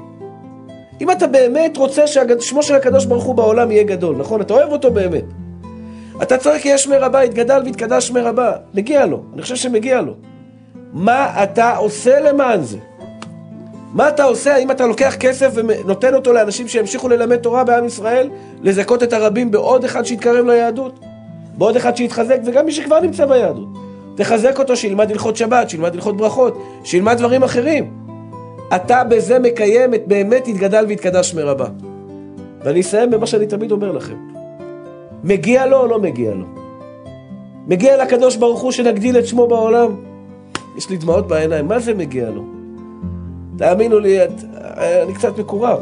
אם אתה באמת רוצה ששמו של הקדוש ברוך הוא בעולם יהיה גדול, נכון? אתה אוהב אותו באמת. אתה צועק יש מרבה, יתגדל ויתקדש מרבה, מגיע לו, אני חושב שמגיע לו. מה אתה עושה למען זה? מה אתה עושה אם אתה לוקח כסף ונותן אותו לאנשים שימשיכו ללמד תורה בעם ישראל, לזכות את הרבים בעוד אחד שיתקרב ליהדות, בעוד אחד שיתחזק, וגם מי שכבר נמצא ביהדות. תחזק אותו, שילמד הלכות שבת, שילמד הלכות ברכות, שילמד דברים אחרים. אתה בזה מקיים את באמת יתגדל ויתקדש מרבה. ואני אסיים במה שאני תמיד אומר לכם. מגיע לו או לא מגיע לו? מגיע לקדוש ברוך הוא שנגדיל את שמו בעולם? יש לי דמעות בעיניים, מה זה מגיע לו? תאמינו לי, את, אני קצת מקורר.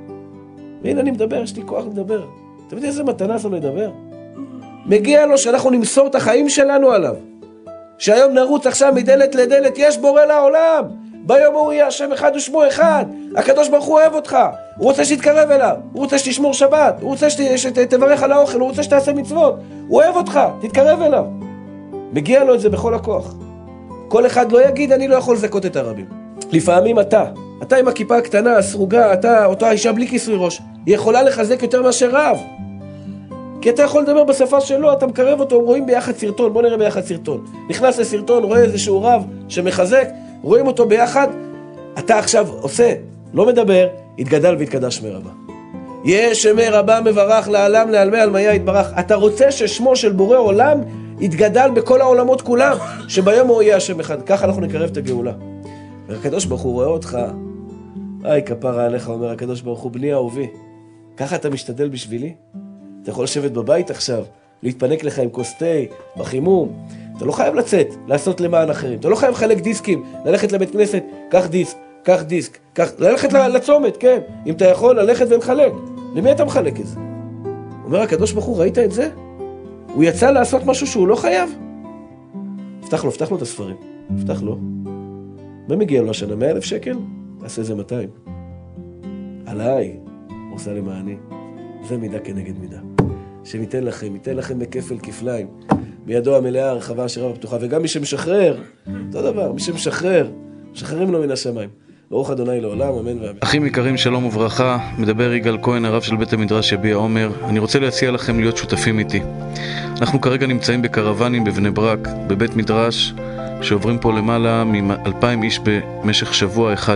והנה אני מדבר, יש לי כוח לדבר. אתם יודעים איזה מתנה זו לדבר? מגיע לו שאנחנו נמסור את החיים שלנו עליו. שהיום נרוץ עכשיו מדלת לדלת, יש בורא לעולם. ביום הוא יהיה השם אחד ושמו אחד. הקדוש ברוך הוא אוהב אותך. הוא רוצה שתתקרב אליו. הוא רוצה שתשמור שבת. הוא רוצה שתברך על האוכל. הוא רוצה שתעשה מצוות. הוא אוהב אותך. תתקרב אליו. מגיע לו את זה בכל הכוח. כל אחד לא יגיד, אני לא יכול לזכות את הרבים. לפעמים אתה, אתה עם הכיפה הקטנה, הסרוגה, אתה, אותה אישה בלי כיסוי ראש, היא יכולה לחזק יותר מאשר רב. כי אתה יכול לדבר בשפה שלו, אתה מקרב אותו, רואים ביחד סרטון, בוא נראה ביחד סרטון. נכנס לסרטון, רואה איזשהו רב שמחזק, רואים אותו ביחד, אתה עכשיו עושה, לא מדבר, יתגדל ויתקדש מרבה. יש שמי רבה מברך לעלם לעלמי עלמיה יתברך. אתה רוצה ששמו של בורא עולם יתגדל בכל העולמות כולם, שביום הוא יהיה השם אחד. ככה אנחנו נקרב את הגאולה. והקדוש ברוך הוא רואה אותך, איי כפרה עליך, אומר הקדוש ברוך הוא, בני אהובי, ככה אתה משתדל בשבילי? אתה יכול לשבת בבית עכשיו, להתפנק לך עם כוס תה, בחימום. אתה לא חייב לצאת, לעשות למען אחרים. אתה לא חייב לחלק דיסקים, ללכת לבית כנסת, קח דיסק, קח דיסק, קח... ללכת לצומת, כן. אם אתה יכול, ללכת ולחלק. למי אתה מחלק את זה? אומר הקדוש ברוך הוא, ראית את זה? הוא יצא לעשות משהו שהוא לא חייב? פתח לו, פתח לו את הספרים. פתח לו. מה מגיע לו השנה? מאה אלף שקל? תעשה זה מאתיים. עליי, הוא עושה למעני. זה מידה כנגד מידה. שניתן לכם, ייתן לכם בכפל כפליים. בידו המלאה, הרחבה, השירה והפתוחה. וגם מי שמשחרר, אותו דבר, מי שמשחרר, משחררים לו מן השמיים. ברוך אדוני לעולם, אמן ואמן. אחים יקרים, שלום וברכה. מדבר יגאל כהן, הרב של בית המדרש יביע עומר. אני רוצה להציע לכם להיות שותפים איתי. אנחנו כרגע נמצאים בקרוונים בבני ברק, בבית מדרש, שעוברים פה למעלה מ-אלפיים איש במשך שבוע אחד.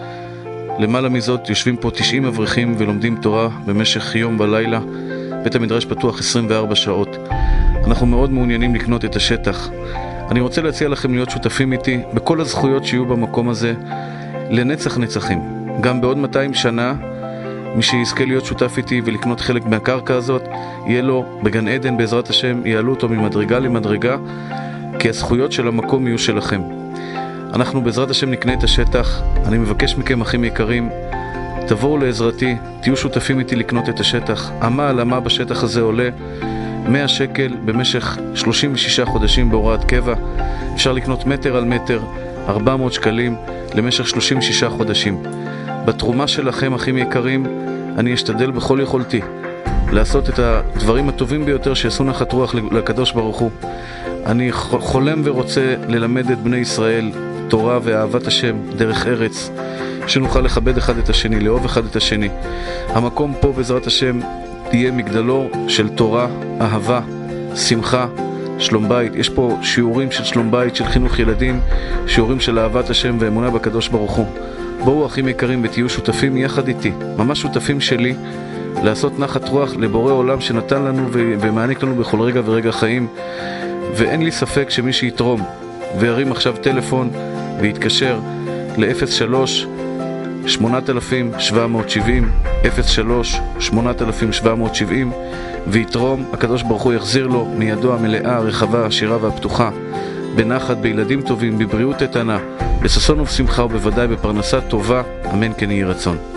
למעלה מזאת יושבים פה תשעים אברכים ולומדים תורה במשך יום ולילה. בית המדרש פתוח עשרים וארבע שעות. אנחנו מאוד מעוניינים לקנות את השטח. אני רוצה להציע לכם להיות שותפים איתי בכל הזכויות שיהיו במקום הזה לנצח נצחים. גם בעוד מאתיים שנה מי שיזכה להיות שותף איתי ולקנות חלק מהקרקע הזאת, יהיה לו בגן עדן בעזרת השם, יעלו אותו ממדרגה למדרגה, כי הזכויות של המקום יהיו שלכם. אנחנו בעזרת השם נקנה את השטח. אני מבקש מכם אחים יקרים, תבואו לעזרתי, תהיו שותפים איתי לקנות את השטח. המה על המה בשטח הזה עולה מאה שקל במשך שלושים ושישה חודשים בהוראת קבע. אפשר לקנות מטר על מטר, ארבע מאות שקלים למשך שלושים ושישה חודשים. בתרומה שלכם אחים יקרים, אני אשתדל בכל יכולתי לעשות את הדברים הטובים ביותר שיעשו נחת רוח לקדוש ברוך הוא. אני חולם ורוצה ללמד את בני ישראל תורה ואהבת השם דרך ארץ, שנוכל לכבד אחד את השני, לאהוב אחד את השני. המקום פה בעזרת השם תהיה מגדלו של תורה, אהבה, שמחה, שלום בית. יש פה שיעורים של שלום בית, של חינוך ילדים, שיעורים של אהבת השם ואמונה בקדוש ברוך הוא. בואו אחים יקרים ותהיו שותפים יחד איתי, ממש שותפים שלי, לעשות נחת רוח לבורא עולם שנתן לנו ומעניק לנו בכל רגע ורגע חיים. ואין לי ספק שמי שיתרום וירים עכשיו טלפון ויתקשר ל-אפס שלוש שמונה אלפים שבע מאות שבעים אפס שלוש שמונה אלפים שבע מאות שבעים ויתרום, הקדוש ברוך הוא יחזיר לו מידו המלאה, הרחבה, השירה והפתוחה, בנחת, בילדים טובים, בבריאות איתנה, בששון ובשמחה ובוודאי בפרנסה טובה, אמן כן יהי רצון.